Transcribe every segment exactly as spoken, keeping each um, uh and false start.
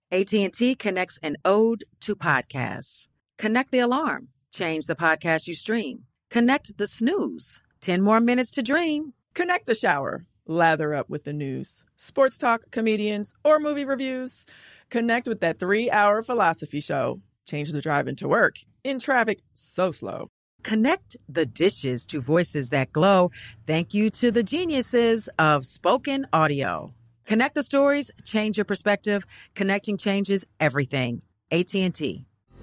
A T and T connects an ode to podcasts. Connect the alarm. Change the podcast you stream. Connect the snooze. ten more minutes to dream. Connect the shower. Lather up with the news. Sports talk, comedians, or movie reviews. Connect with that three-hour philosophy show. Change the drive into work. In traffic so slow. Connect the dishes to voices that glow. Thank you to the geniuses of spoken audio. Connect the stories, change your perspective. Connecting changes everything. A T and T.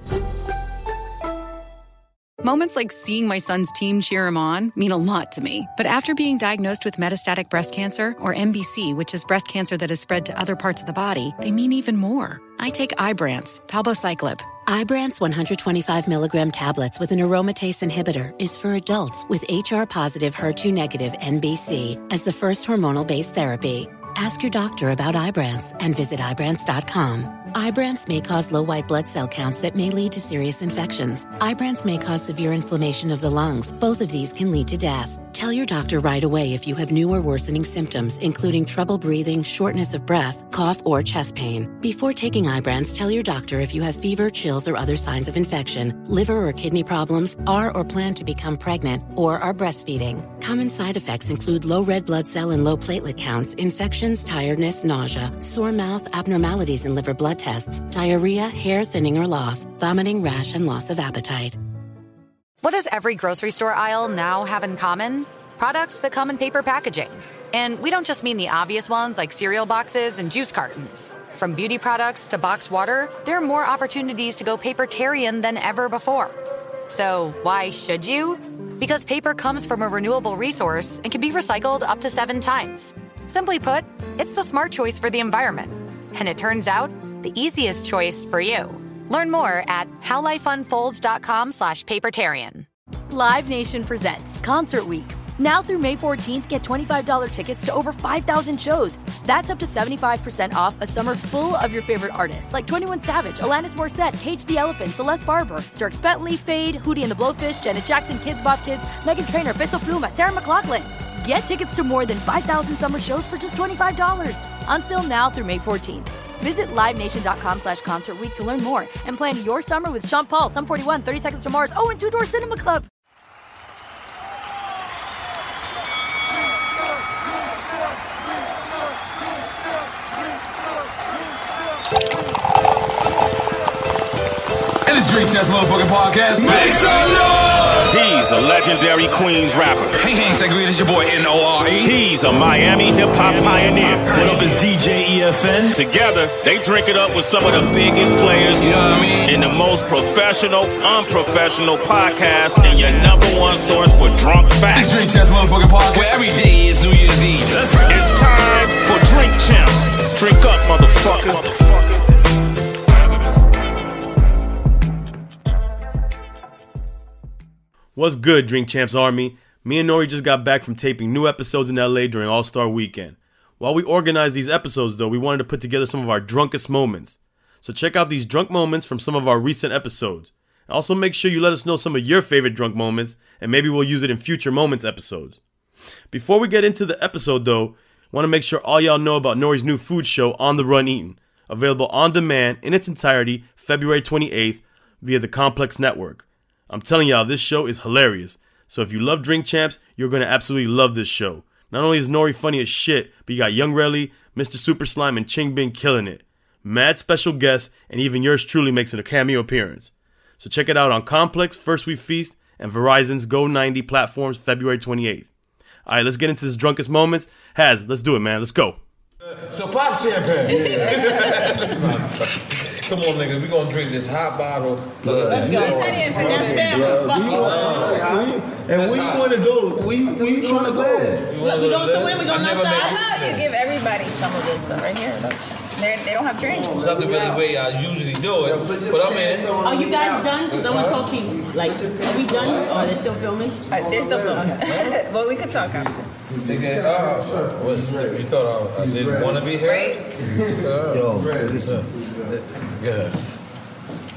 Moments like seeing my son's team cheer him on mean a lot to me. But after being diagnosed with metastatic breast cancer, or M B C, which is breast cancer that has spread to other parts of the body, they mean even more. I take Ibrance, palbociclib. Ibrance one hundred twenty-five milligram tablets with an aromatase inhibitor is for adults with H R-positive, H E R two negative M B C as the first hormonal-based therapy. Ask your doctor about Ibrance and visit Ibrance dot com. Ibrance may cause low white blood cell counts that may lead to serious infections. Ibrance may cause severe inflammation of the lungs. Both of these can lead to death. Tell your doctor right away if you have new or worsening symptoms, including trouble breathing, shortness of breath, cough, or chest pain. Before taking Ibrance, tell your doctor if you have fever, chills, or other signs of infection, liver or kidney problems, are or plan to become pregnant, or are breastfeeding. Common side effects include low red blood cell and low platelet counts, infections, tiredness, nausea, sore mouth, abnormalities in liver blood tests, diarrhea, hair thinning or loss, vomiting, rash, and loss of appetite. What does every grocery store aisle now have in common? Products that come in paper packaging. And we don't just mean the obvious ones like cereal boxes and juice cartons. From beauty products to boxed water, there are more opportunities to go papertarian than ever before. So why should you? Because paper comes from a renewable resource and can be recycled up to seven times. Simply put, it's the smart choice for the environment. And it turns out, the easiest choice for you. Learn more at howlifeunfolds.com slash papertarian. Live Nation presents Concert Week. Now through May fourteenth, get twenty-five dollars tickets to over five thousand shows. That's up to seventy-five percent off a summer full of your favorite artists like twenty-one Savage, Alanis Morissette, Cage the Elephant, Celeste Barber, Dierks Bentley, Fade, Hootie and the Blowfish, Janet Jackson, Kids Bop Kids, Meghan Trainor, Bissell Pluma, Sarah McLachlan. Get tickets to more than five thousand summer shows for just twenty-five dollars. Until now through May fourteenth. Visit livenation.com slash concert week to learn more and plan your summer with Sean Paul, Sum forty-one, thirty Seconds to Mars, oh, and Two Door Cinema Club. And it's Drink Champs Motherfucking Podcast. Make some noise! He's a legendary Queens rapper. Hey, hey, Segreed, it's your boy N O R E. He's a Miami hip-hop pioneer. What up, is D J E F N? Together, they drink it up with some of the biggest players, you know what I mean? in the most professional, unprofessional podcast, and your number one source for drunk facts. It's Drink Champs Motherfucking Podcast, where every day is New Year's Eve. Let's go. It's time for Drink Champs. Drink up, motherfucker. What's good, Drink Champs Army? Me and Nori just got back from taping new episodes in L A during All-Star Weekend. While we organized these episodes, though, we wanted to put together some of our drunkest moments. So check out these drunk moments from some of our recent episodes. Also, make sure you let us know some of your favorite drunk moments, and maybe we'll use it in future Moments episodes. Before we get into the episode, though, I want to make sure all y'all know about Nori's new food show, On the Run Eatin', available on demand in its entirety February twenty-eighth via the Complex Network. I'm telling y'all, this show is hilarious. So if you love Drink Champs, you're going to absolutely love this show. Not only is Nori funny as shit, but you got Young Relly, Mister Super Slime, and Ching Bing killing it. Mad special guests, and even yours truly makes a cameo appearance. So check it out on Complex, First We Feast, and Verizon's Go ninety platforms February twenty-eighth. All right, let's get into this drunkest moments. Haz, let's do it, man. Let's go. So pop champagne. Come on, nigga. We gonna drink this hot bottle. Let's go. And where you want to go? Where you, where you trying to go? Look, we going somewhere. We going outside. How about you give everybody some of this stuff right here? They're, they don't have drinks. It's not the really way I usually do it, but I'm in. Are you guys done? Because I want to talk to you. Like, are we done? Or are they still filming? Right, they're still filming. Well, we could talk after. Nigga, uh, what, you thought I, I didn't want to be here? Right? uh, Yo, listen. Yeah.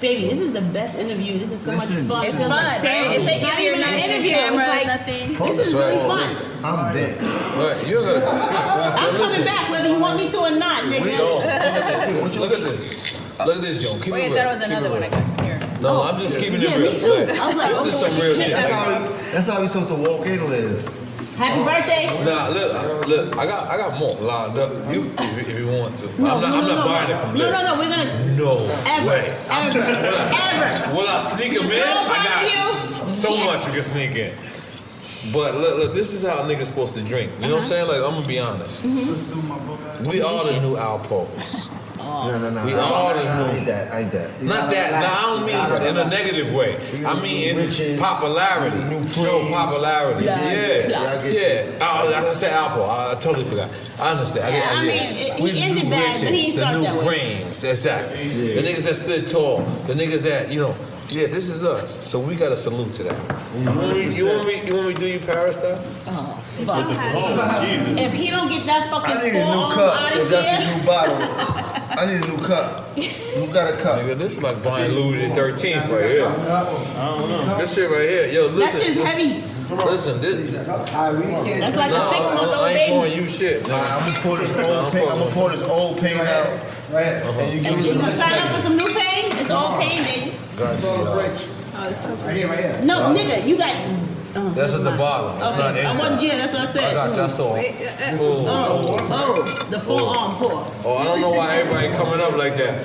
Baby, this is the best interview. This is so Listen, much fun. this It's is fun, like right? It's like Not if you're even not an in interview. camera, It's like, nothing. this is really fun. I'm big. Right, you're gonna. I'm coming back whether you want me to or not, Yo, nigga. look at this. Look at this, Joe. Keep Wait, it I real. thought it was Keep another it one. I real. got scared. No, I'm just keeping Yeah, it real. me too. Like, I was like, this is okay. some real shit. That's how we, that's how we supposed to walk in and live. Happy birthday. Nah, look, look. I got, I got more lined up. You, if, if you want to. No, I'm not, no, I'm no, not no. buying it from No, there. no, no. We're gonna. No Ever, way. ever, ever. Will I sneak them in? I got so Yes. much you can sneak in. But look, look, this is how niggas supposed to drink. You know what I'm saying? Like, I'm gonna be honest. We are the new Alpos. No, no, no. We no, are no, the no, new. ain't that, ain't that. You Not gotta that. relax. No, I don't You mean gotta in a relax. negative way. I mean in Riches, popularity. new No plays. popularity. Blah, Yeah. blah. I get Yeah. Oh, I said Alpo. I, I totally forgot. I understand. Yeah, I, I get- mean, yeah. it- We he the ended new bad, riches, but he the started new that way. creams. Exactly. The niggas that stood tall. The niggas that, you know, yeah, this is us. So we gotta salute to that. You want me, you want me, you want me to do you Paris style? Oh, fuck. Oh, Jesus. If he don't get that I fucking need a new forearm cup. out If of that's a here. new bottle, I need a new cup. Who got a cup? Nigga, this is like buying Louis the thirteenth right here. I don't know. This shit right here. Yo, That listen. shit's heavy. Listen, this. That's like a Nah, six month I, I old ain't pouring baby. you shit. Nigga. I'm gonna pour this old paint. I'm gonna pour this old paint out, and you give me You some. gonna sign up for some new pain? It's all pain, baby. Oh, Right here, right here. No, nigga, you got. Oh, That's at the never mind. bottom. It's Okay. not I wasn't, inside. yeah, that's what I said. I got that all. Wait, uh, uh, Oh, oh, the full arm pour. Oh, I don't know why everybody coming up like that.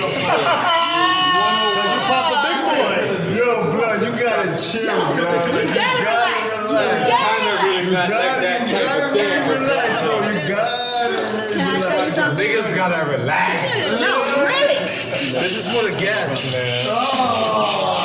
Yo, blood, you gotta chill, blood. You gotta relax. You Kinda gotta really not like that You type gotta of really thing. relax, though. You gotta Can I tell you something? Niggas gotta relax. No, really. This is for the guests, man.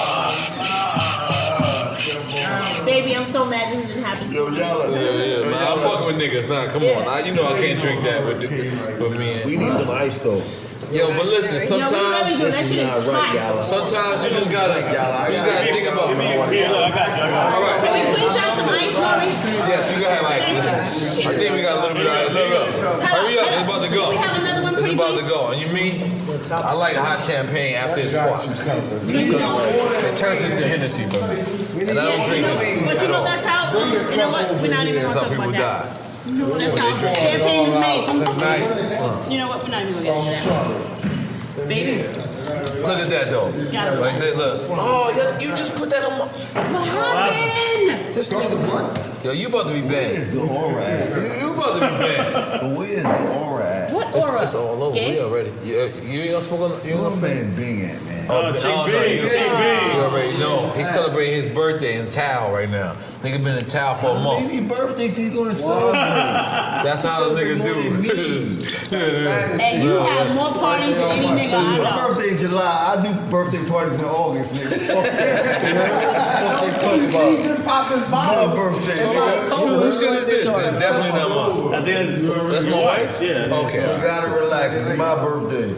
Baby, I'm so mad this didn't happen. Yo, y'all are. Yeah, yeah, man. I fuck with niggas. Nah, come on. I, you know I can't drink that with, the, with me. We And, need some ice, though. yo, but listen, Yo, we really sometimes, do. That This shit is is not right, hot. y'all. sometimes you just gotta, you just gotta think about it. Here, look, I got you. I got All right. Can we please have some ice, Maurice? Yes, you can have ice. Listen, I think we got a little bit of Look up. Hurry up, it's about to go. We have another one, It's pretty about please? to go. And you mean? I like hot champagne after it's poured. It turns into Hennessy for me. And I don't drink it. But you know that's how. Um, you know what? We're not even gonna Some talk people about that. die. You know what? That's how champagne is made. Tonight. You know what? We're not even gonna get into that. Baby, Look at that though. Gotta Like that, look. Oh, you, you just put that on my. what happened? This nigga what? Yo, you about to be Where's banned. the aura at? You, you about to be banned. Where's the aura at? What It's, aura? it's all over. Gabe? We already. You, uh, you ain't gonna smoke on. You ain't Where gonna. man Bing at, man? Oh, Chick oh, no, Bing, you, Chick Bing. you already know. He's celebrating his birthday in Tao right now. Nigga been in Tao for a month. Maybe birthday, so he's gonna celebrate. That's how the niggas do. And you have more parties than any nigga I My know. birthday in July. I do birthday parties in August, nigga. Fuck that. Fuck they talking about. Just pop this My bottle. birthday. Who, nigga. who shit is this? This is definitely not mine. I think that's, That's my wife? Yeah. Okay. You gotta relax. It's my birthday.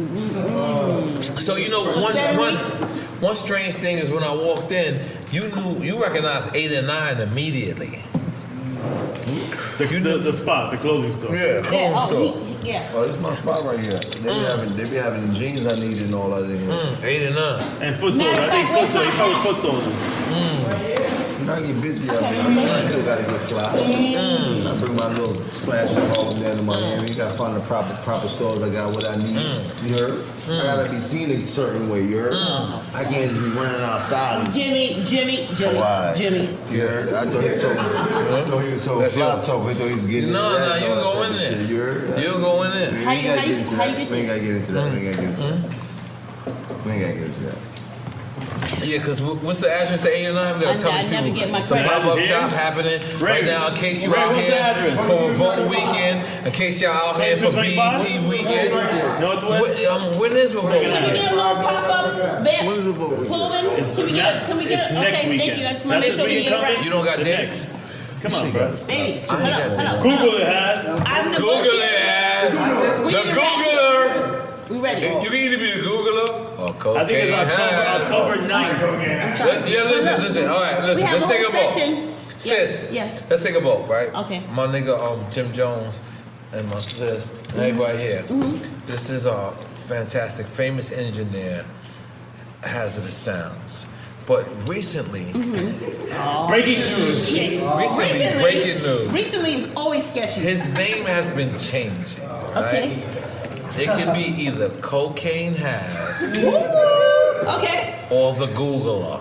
So you know one Seven one weeks? one strange thing is when I walked in, you knew you recognized eight and nine immediately. The, the, the spot, the clothing store. Yeah, Yeah, clone oh, store. he, yeah. Oh, this is my spot right here. They be having, they be having the jeans I need and all that in here. Mm, eight and nine. And foot soldiers. I think foot soldiers. He fuck with foot soldiers. You know, I get busy out there. I still gotta get fly. Mm. I bring my little splash up all down to Miami. You gotta find the proper proper stores. I got what I need. Mm. You heard? I gotta be seen a certain way. You heard? I can't just be running outside. Jimmy, Jimmy, Jimmy, Why? Jimmy. You heard? I thought he was talking. I thought he was talking That's fly yours. talk. I thought he was getting No, into no, that you and all go that in type of there. shit. You heard? You go in there. We How ain't you- gotta how get you- into how that. you We ain't gotta get into that. We ain't gotta get into that. Mm-hmm. We ain't gotta get into that. Yeah, because what's the address to eight and nine? We gotta I- tell I these never people. get my It's the credit. pop-up Here? shop happening right Ray. now. In case you Ray, out what's the here address? for vote weekend, in case y'all out here for B E T weekend. Northwest? Wh- um, When is Revolt Can we weekend? get a little pop-up band What is Revolt weekend? clothing? It's Can we not- get? Can we get? it's okay, next thank weekend. you. I just want to make That's sure this we get it weekend right. You don't got The dicks? next. Come on, Shit bro. gotta stop. Baby, I ain't hold up, got hold that. up. Google it, has. I'm Google it. We The need it right. Googler. We ready? You can either be the Googler or cocaine. I think it's October, has. October ninth. I'm sorry. Let- Yeah, listen, listen. All right, listen. We have Let's a take a whole vote. section. Sis, Yes, yes. let's take a vote, right? Okay. My nigga, um, Jim Jones, and my sis, and everybody here. This is a fantastic, famous engineer. hazardous sounds. But recently, Mm-hmm. breaking news. Recently, Recently, breaking news. Recently is always sketchy. His name has been changing. Right? Okay. It can be either Cocaine Has Okay. or the Googler.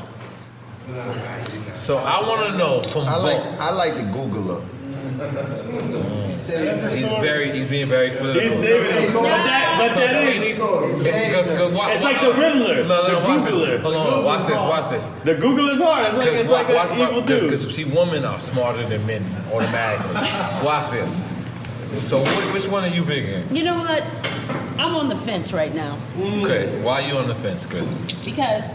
So I want to know from I like both. I like the Googler. Mm. He's very, he's being very political. He's saving it. But that, but that Because, I mean, is. he's- because- because wa- It's wa- like the Riddler. No, no, the watch Googler. this. Hold on, watch this, watch this. The Google is hard. It's like it's like watch, an evil dude. Because see, women are smarter than men automatically. Watch this. So wh- which one are you picking? You know what? I'm on the fence right now Okay, why are you on the fence, Chris? because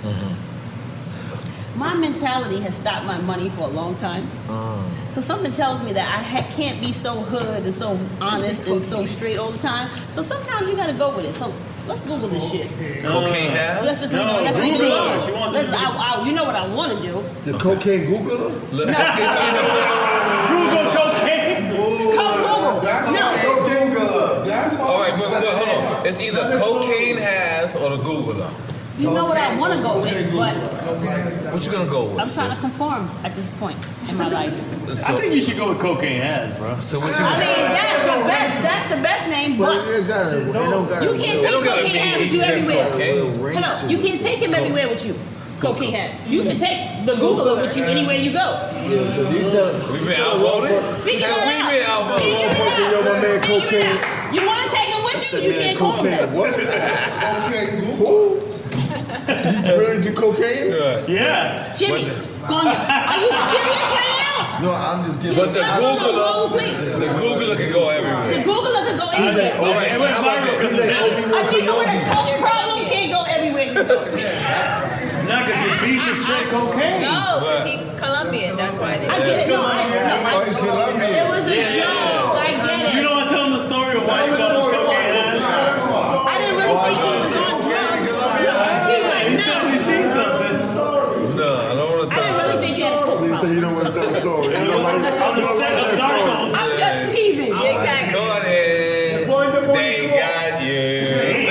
my mentality has stopped my money for a long time. So something tells me that I ha- can't be so hood and so honest and so straight all the time. So sometimes you gotta go with it. So let's Google this shit. Cocaine Has? Let's just No, leave it- let's leave it Google alone. her. She wants Let's- to- I- I- you know what I want to do. The cocaine Googler? Look, it's either- Google cocaine. Come Google. That's No. what Googler. That's what All right, but, but hold on. It's either Cocaine Has or the Googler. You know what I want to go with, but What you gonna go with? I'm trying to sis? conform at this point in my life. So, I think you should go with cocaine has, bro. so what you? I mean, that's the best. That's the best name, but It gotta- it don't gotta- you can't It take don't gotta cocaine be hat with you extreme everywhere. cocaine. Hello, you can't take him everywhere with you. Cocaine hat. You can take the Googler with you anywhere you go. You tell We been outvoted. Figure Yeah, it we out. been outvoted. Figure it out. Yo, my man Figure it Cocaine. out. You want to take him with you? You can't call him that. What? Cocaine Who? You really do cocaine? Yeah. Jimmy, Gonya, are you serious right now? No, I'm just giving. But the You're stuck in the wrong Googler, place. the Googler can go The everywhere. Googler could go anywhere. All right, It so went how about viral because this? of that. A nigga with a coke problem can't go everywhere you go. Not because your beats is straight cocaine. No, because he's Colombian. That's why they. I get it. No, I, no, Oh, he's Colombian. it was a joke. I get You it. don't want to tell him the story of why you got his cocaine has? I didn't really think he was on drugs. He's like, He said no. he seen something. No, I don't want to I didn't really think he had a coke You say problem. you don't want to tell the story. You don't like, On the set of Narcos. I'm just teasing. Exactly. Go ahead. They got you.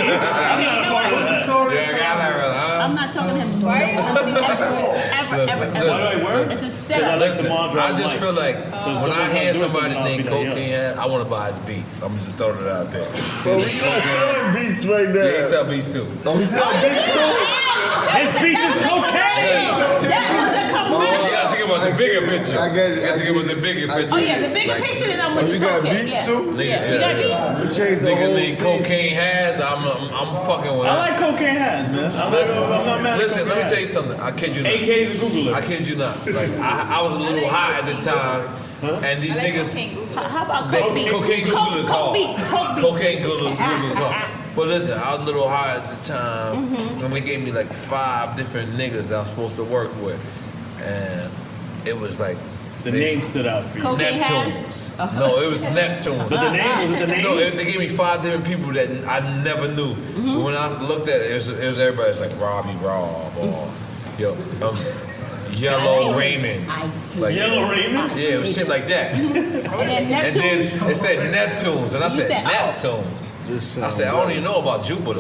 Yeah, got that right, huh? I'm not telling him Why are you ever, doing that? ever, Listen, ever, listen. ever. Why do I work? It's a Because I setup. like Listen, to monitor I on just mics. feel like So when someone's I gonna hear do somebody something, I'll named be like, yo. Cocaine Head, I want to buy his beats. I'm just throwing it out there. Bro, we got selling beats right now. Yeah, he sell beats too. Oh, he selling beats too? His beats is cocaine. That was a You commercial. gotta think about the bigger picture. I get it, You I gotta think get about it. the bigger I- picture. Oh yeah, the bigger Like, picture that I'm Oh, with. you the got cocaine. beats yeah. too? Nigga, Yeah, you yeah, got yeah. beats. We changed the Nigga whole named scene. Cocaine Has, I'm, I'm, I'm fucking with I him. like cocaine has, man. I'm, Listen, not, I'm not mad at listen, let me cocaine tell you has. something. I kid you not. A K A the Googler. I kid you not. Like I, I was a little high at the time, and these I like niggas, cocaine Google. How about they, coke beats? cocaine Coke- Google is Coke hard. beats. Coke beats. Cocaine Google Google is hard. But listen, I was a little high at the time, Mm-hmm. and they gave me like five different niggas that I was supposed to work with, and it was like The they- name stood out for you. Cocaine Neptunes. has? No, it was Neptunes. Was it the name? Was it the name? No, it, they gave me five different people that I never knew. Mm-hmm. But when I looked at it, it was, it was everybody. It's like Robbie Rob or yo, um, Yellow Raymond. I Like, Yellow Raymond? Yeah, it was shit like that. And then And Neptune. then it said Neptunes, and I You said, said, oh. Neptunes. I said, I don't even know about Jupiter.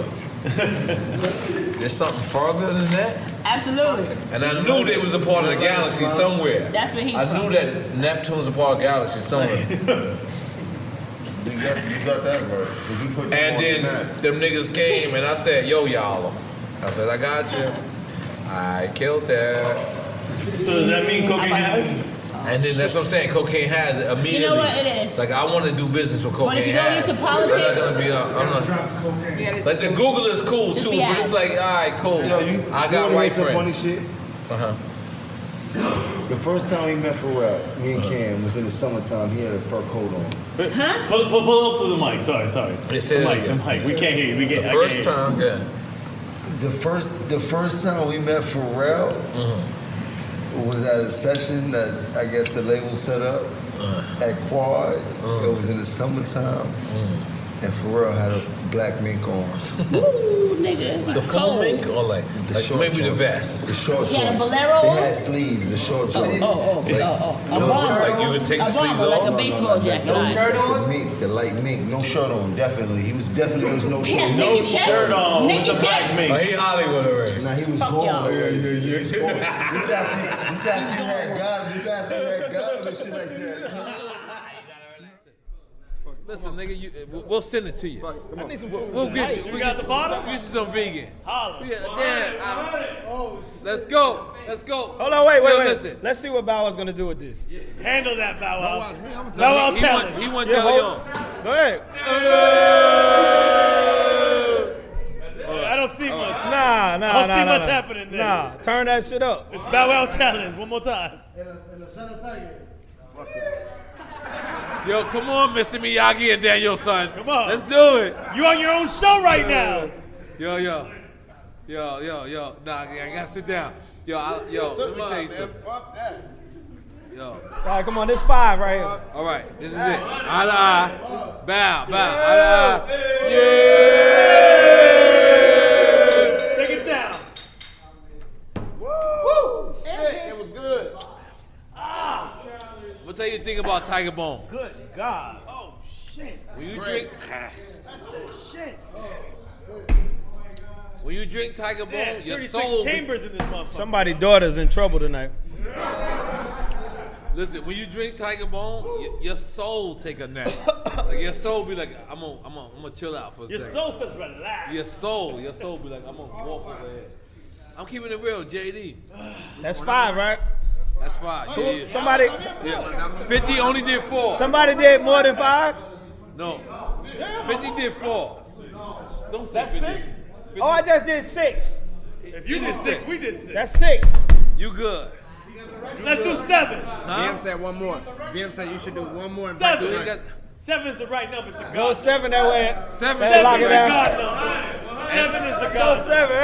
There's something further than that? Absolutely. And I knew they was a part of the galaxy somewhere. That's where he's I from. knew that Neptune's a part of the galaxy somewhere. You got, you got that right. 'Cause you put them And on then the map. them niggas came and I said, yo, y'all. I said, I got you. I killed that. So does that mean cocaine has? And then that's what I'm saying. Cocaine has it immediately. You know what it is? Like I want to do business with cocaine. But if you go has. into politics- I'm not gonna be. uh, I'm not. Like the Google is cool Just too, be but it's asked. like, all right, cool. Yo, you, I you got wanna white hear some friends. funny shit? Uh huh. The first time we met Pharrell, me and Cam, was in the summertime. He had a fur coat on. Huh? Pull, pull, pull up to the mic. Sorry, sorry. Yeah, say the that mic, again. the mic. We can't hear you. We The can't. first I can't time, yeah. The first, the first time we met Pharrell Mm-hmm. was at a session that I guess the label set up Uh-huh. at Quad. It was in the summertime, Mm-hmm. And Pharrell had a black mink on. Ooh, nigga. The full mink or like, The like short maybe the joint. vest? The short He had a joint. bolero It on? had sleeves, the short Oh, joint. oh, oh, Like- oh, oh. A No, bomber. like you could take the a sleeves bomber, off? like a baseball jacket. No on. shirt on? The mink, the light mink, no shirt on, definitely. He was definitely, there was no He shirt had on. naked chest. shirt on Naked with the black chest. mink. Oh, he Hollywood already. Nah, he was Fuck gone. y'all. Yeah, yeah, yeah. He was gone. This after, this after you had God, this after you had God and shit like that. Listen, nigga, you, we'll- we'll send it to you. I need some We'll, food. we'll get you. You We'll got get the you- bottle? We'll get you some vegan. Holla. Yeah, damn. I- Let's go. Let's go. Hold on, wait, wait, Yo, wait. listen. Let's see what Bow Wow's gonna do with this. Handle that, Bow Wow. watch me, I'm Bow telling Wow He challenge. want, he want Yeah, De hold- Leon. Go ahead. I don't see much. Nah, nah, I don't nah, see nah, much nah. happening there. Nah, turn that shit up. It's Bow Wow challenge. One more time. Yo, come on, Mister Miyagi and Daniel son. Come on. Let's do it. You on your own show right now. Yo, yo. Yo, yo, yo. Nah, I gotta sit down. Yo, I, yo, let me tell you something. Yo. All right, come on, this five right here. All right, this is it. Eye to eye. Bow, bow. Eye to eye. Yeah. Take it down. Woo! Shit, it was good. Ah. I'm gonna tell you the thing about Tiger Bone. Good God. Oh, shit. When you drink, Shit. when you drink Tiger Bone, Damn, your thirty-six soul. chambers in this motherfucker. Somebody's daughter's in trouble tonight. Listen, when you drink Tiger Bone, your, your soul take a nap. Like your soul be like, I'm gonna, I'm gonna, I'm gonna chill out for a Your second. soul says relax. Your soul, your soul be like, I'm gonna walk over here. I'm keeping it real, J D. That's five, right? That's fine. Yeah, yeah. Somebody, Yeah. fifty only did four. somebody did more than five? No. fifty did four. Don't say fifty. Oh, I just did six. If you did six, we did six. That's six. You good. Let's do seven. Huh? B M said one more. B M said you should do one more. And Seven. break the got- Seven is the right number. It's the Go God. seven that way. Seven. Better lock Seven it is the down. God number. Seven is the Go God. seven.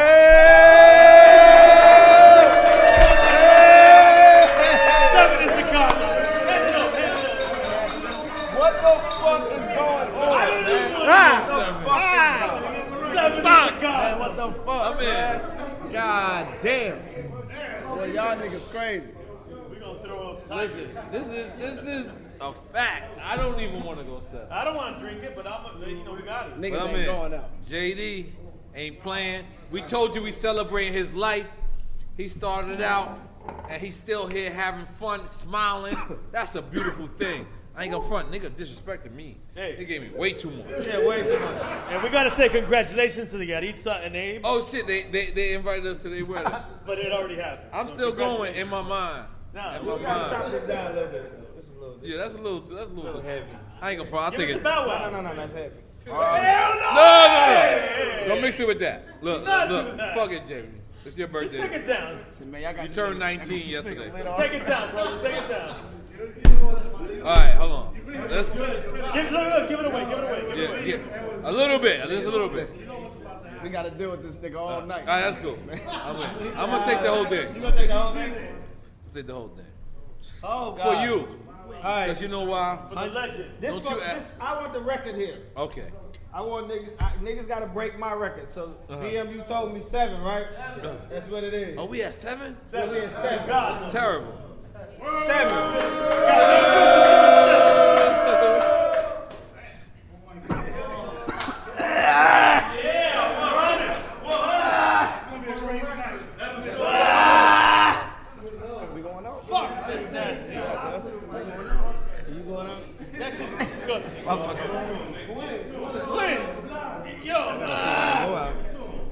Seven is the God number. Hands up, hands up. What the fuck is going on? I don't know. Ah, Seven is the God. what the fuck? I'm in. God damn. Boy, y'all niggas crazy. We gonna throw up Tiger. Listen, this is this is a fact. I don't even want to go seven. I don't want to drink it, but I'm, you know, we got it. Niggas But I'm ain't in. going out. J D ain't playing. We told you we celebrating his life. He started out, and he's still here having fun, smiling. That's a beautiful thing. I ain't gonna front. Nigga disrespected me. Hey. They gave me way too much. Yeah, way too much. And we gotta say congratulations to the Yaritza and Abe, Oh shit, they they, they invited us to their wedding. but it already happened. I'm So still going congratulations. in my mind. Nah, In we my We gotta mind. chop this down a little bit. This is a little, Yeah, that's a little too, that's a little too heavy. I ain't gonna front. I'll Give take it it. to Bow Wow. No, no, no, that's heavy. Hell no! No, no, no. Don't mix it with that. Look, Not look, do that. fuck it, Jamie. It's your Just birthday. take it down. See, man, y'all got You this turned nigga- nineteen y'all got this yesterday. nigga lit on. Take it down, brother. Take it down. All right, hold on. Let's Give, look, look, give it away. Give it away. Give it yeah, away. yeah. A little bit, just a little bit. We got to deal with this nigga all night. All right, that's cool. I'm, in. I'm gonna take the whole thing. You gonna take the whole thing? Take the whole thing Oh, for God. you, All right. cause you know why? For the legend. This, Don't fuck- you act- this, I want the record here. Okay. I want niggas. I, niggas gotta break my record. So Uh-huh. B M, you told me seven, right? That's what it is. Oh, we at seven? So we at seven. God. Terrible. Seven. We going out? Fuck this nasty. You going out? That shit is disgusting. Twins. Yo. ah. Go out.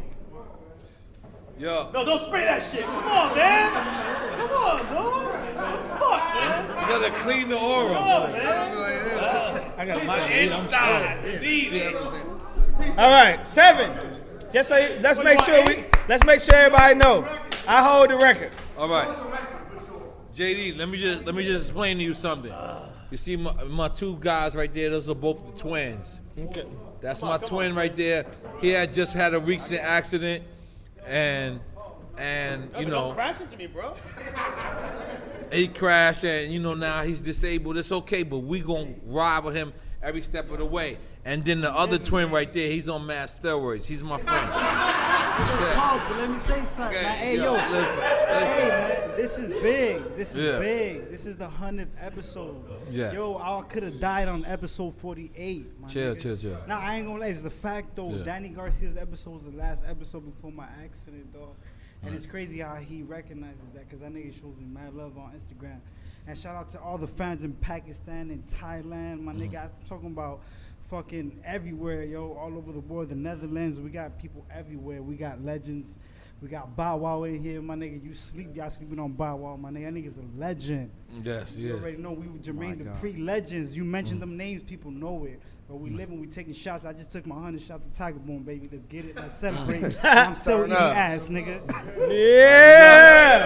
Yo, No, don't spray that shit. Come on, man. Come on, dog. Fuck, man. you gotta clean the Come aura. on, man. I got My inside. Need it. All right, seven. Just so you, let's What, make you sure want we let's make sure everybody know. I hold the record. All right. J D, let me just let me just explain to you something. You see my, my two guys right there, those are both the twins. Okay. That's my twin right there. He had just had a recent accident, and and you Don't know crash into me, bro. he crashed, and you know now he's disabled. It's okay, but we gonna ride with him every step of the way. And then the other twin right there, he's on mad steroids. He's my friend. Pause, but let me say something. Okay, Like, hey, yo, yo, listen, hey, listen. man, this is big. This is Yeah. big. This is the hundredth episode. Yeah. Yo, I could have died on episode forty-eight. My Chill, nigga. chill, chill. Nah, I ain't gonna lie. It's the fact though. Yeah. Danny Garcia's episode was the last episode before my accident, dog. And Right. it's crazy how he recognizes that because that nigga shows me mad love on Instagram. And shout out to all the fans in Pakistan and Thailand, my nigga. I'm talking about fucking everywhere, yo, all over the world. The Netherlands, we got people everywhere. We got legends. We got Bow Wow in here, my nigga. You sleep, y'all sleeping on Bow Wow, my nigga. That nigga's a legend. Yes, You yes. already know we were My Jermaine the God. pre-legends. You mentioned Mm. them names, people know it. But we Mm. living, we taking shots. I just took my hundred shot to Tiger Boom, baby. Let's get it. Let's celebrate. Mm. And I'm still Turn eating up. ass, nigga. Yeah.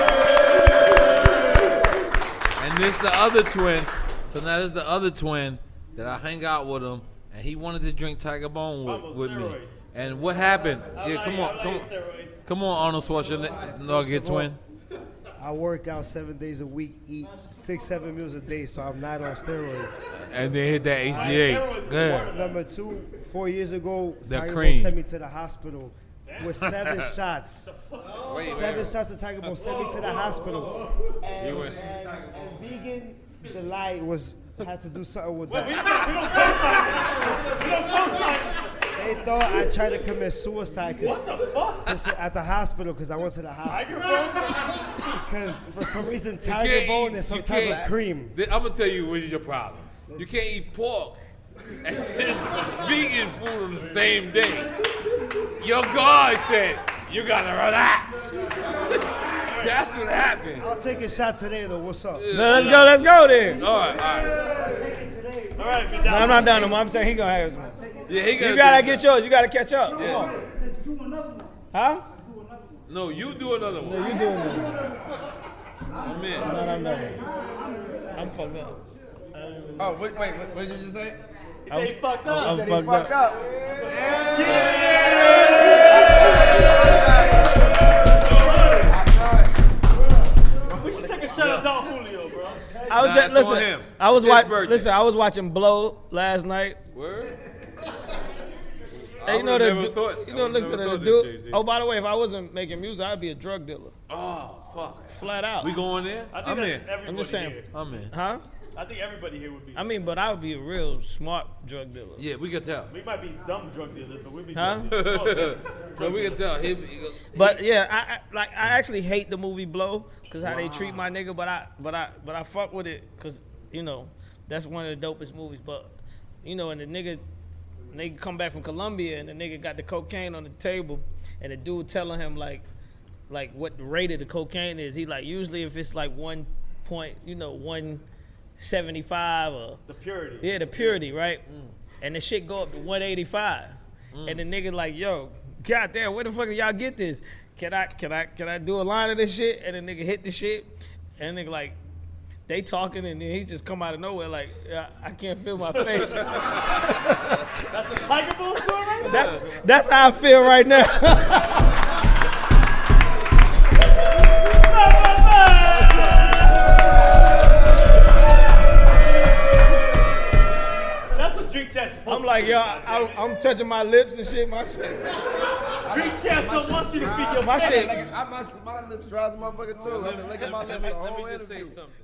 And this the other twin. So now this the other twin that I hang out with him, and he wanted to drink Tiger Bone with, with me. And what happened? Yeah, come on, come on, come on, Arnold Schwarzenegger twin. I work out seven days a week, eat six, seven meals a day, so I'm not on steroids. And they hit that H G H. Good. Number two, four years ago, The Tiger cream. Bone sent me to the hospital with seven shots. Wait, seven wait. shots of Tiger Bone sent me to the hospital. And, You went- and, and vegan delight was had to do something with Wait, that. we don't- we don't co-sign. We don't co-sign. They thought I tried to commit suicide. Cause, What the fuck? 'cause for- at the hospital because I went to the hospital. Because for some reason, You Tiger can't Bone eat- is some you type can't- of cream. I'm gonna tell you what is your problem. You can't eat pork and vegan food on the same day. Your God said you gotta relax. That's what happened. I'll take a shot today though. What's up? Let's go, let's go then. All right, all right. I'll take it today. All right, No, I'm not done no more. I'm saying he gonna have some. Yeah, he You gotta get yours. You gotta catch up. Come Yeah. on. Huh? No, you do another one. No, you doing that. I'm in. No, no, no. I'm fucked up. Oh, wait, wait, what, what did you just say? He said he fucked I'm- up. I'm He said he fucked fucked up. up. We should take a shot at Don Julio, bro. I was Nah, just it's on listen. him. I was It's his watching. birthday. Listen, I was watching Blow last night. Word? And you know would've the never du- thought- you I know would've listen never to the thought dude. this, Jay-Z. Oh, by the way, if I wasn't making music, I'd be a drug dealer. Oh, fuck. Flat out. We going there? I think I'm that's in. everybody I'm just saying. here. I'm in. Huh? I think everybody here would be. I mean, but I would be a real smart drug dealer. Yeah, we can tell. We might be dumb drug dealers, but we'd be. Huh? So we can tell. He, he, But yeah, I, I like I actually hate the movie Blow because how they treat my nigga. But I but I but I fuck with it because you know that's one of the dopest movies. But you know, and the nigga nigga come back from Colombia and the nigga got the cocaine on the table and the dude telling him like like what the rate of the cocaine is. He like usually if it's like one point you know one seventy five or The purity. yeah, the purity, right? And the shit go up to one eighty-five. And the nigga like, yo, goddamn, where the fuck did y'all get this? Can I can I can I do a line of this shit? And the nigga hit the shit. And the nigga like, they talking and then he just come out of nowhere like, I, I can't feel my face. That's a Tiger Bone story right now? That's that's how I feel right now. That's what Drink Chat's supposed I'm to like, do. yo, I, I'm touching my lips and shit. My shit. Drink Champs don't want you to feed your My shit. Like, I, my, my lips dry as a motherfucker too. I've been licking my lips the let whole me just say interview. something.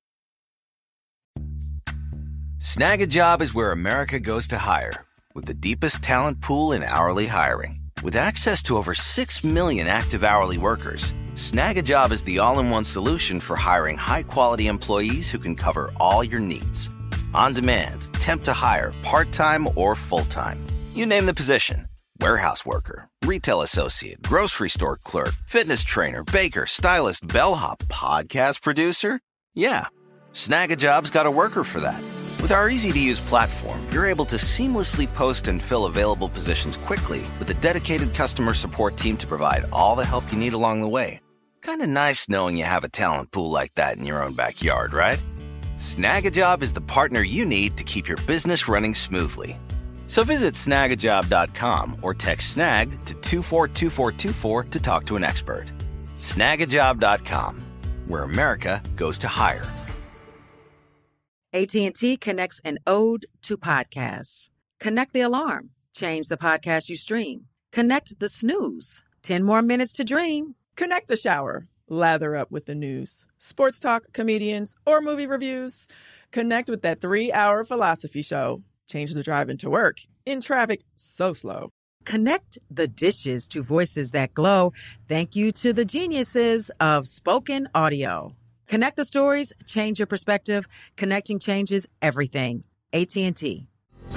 Snag a Job is where America goes to hire, with the deepest talent pool in hourly hiring. With access to over six million active hourly workers, Snag a Job is the all-in-one solution for hiring high-quality employees who can cover all your needs. On demand, temp to hire, part-time or full-time. You name the position. Warehouse worker, retail associate, grocery store clerk, fitness trainer, baker, stylist, bellhop, podcast producer. Yeah, Snag a Job's got a worker for that. With our easy-to-use platform, you're able to seamlessly post and fill available positions quickly with a dedicated customer support team to provide all the help you need along the way. Kind of nice knowing you have a talent pool like that in your own backyard, right? Snag a Job is the partner you need to keep your business running smoothly. So visit snag a job dot com or text snag to two four two four two four to talk to an expert. snag a job dot com, where America goes to hire. A T and T connects an ode to podcasts. Connect the alarm. Change the podcast you stream. Connect the snooze. ten more minutes to dream. Connect the shower. Lather up with the news. Sports talk, comedians, or movie reviews. Connect with that three-hour philosophy show. Change the drive into work in traffic so slow. Connect the dishes to voices that glow. Thank you to the geniuses of spoken audio. Connect the stories, change your perspective. Connecting changes everything. A T and T.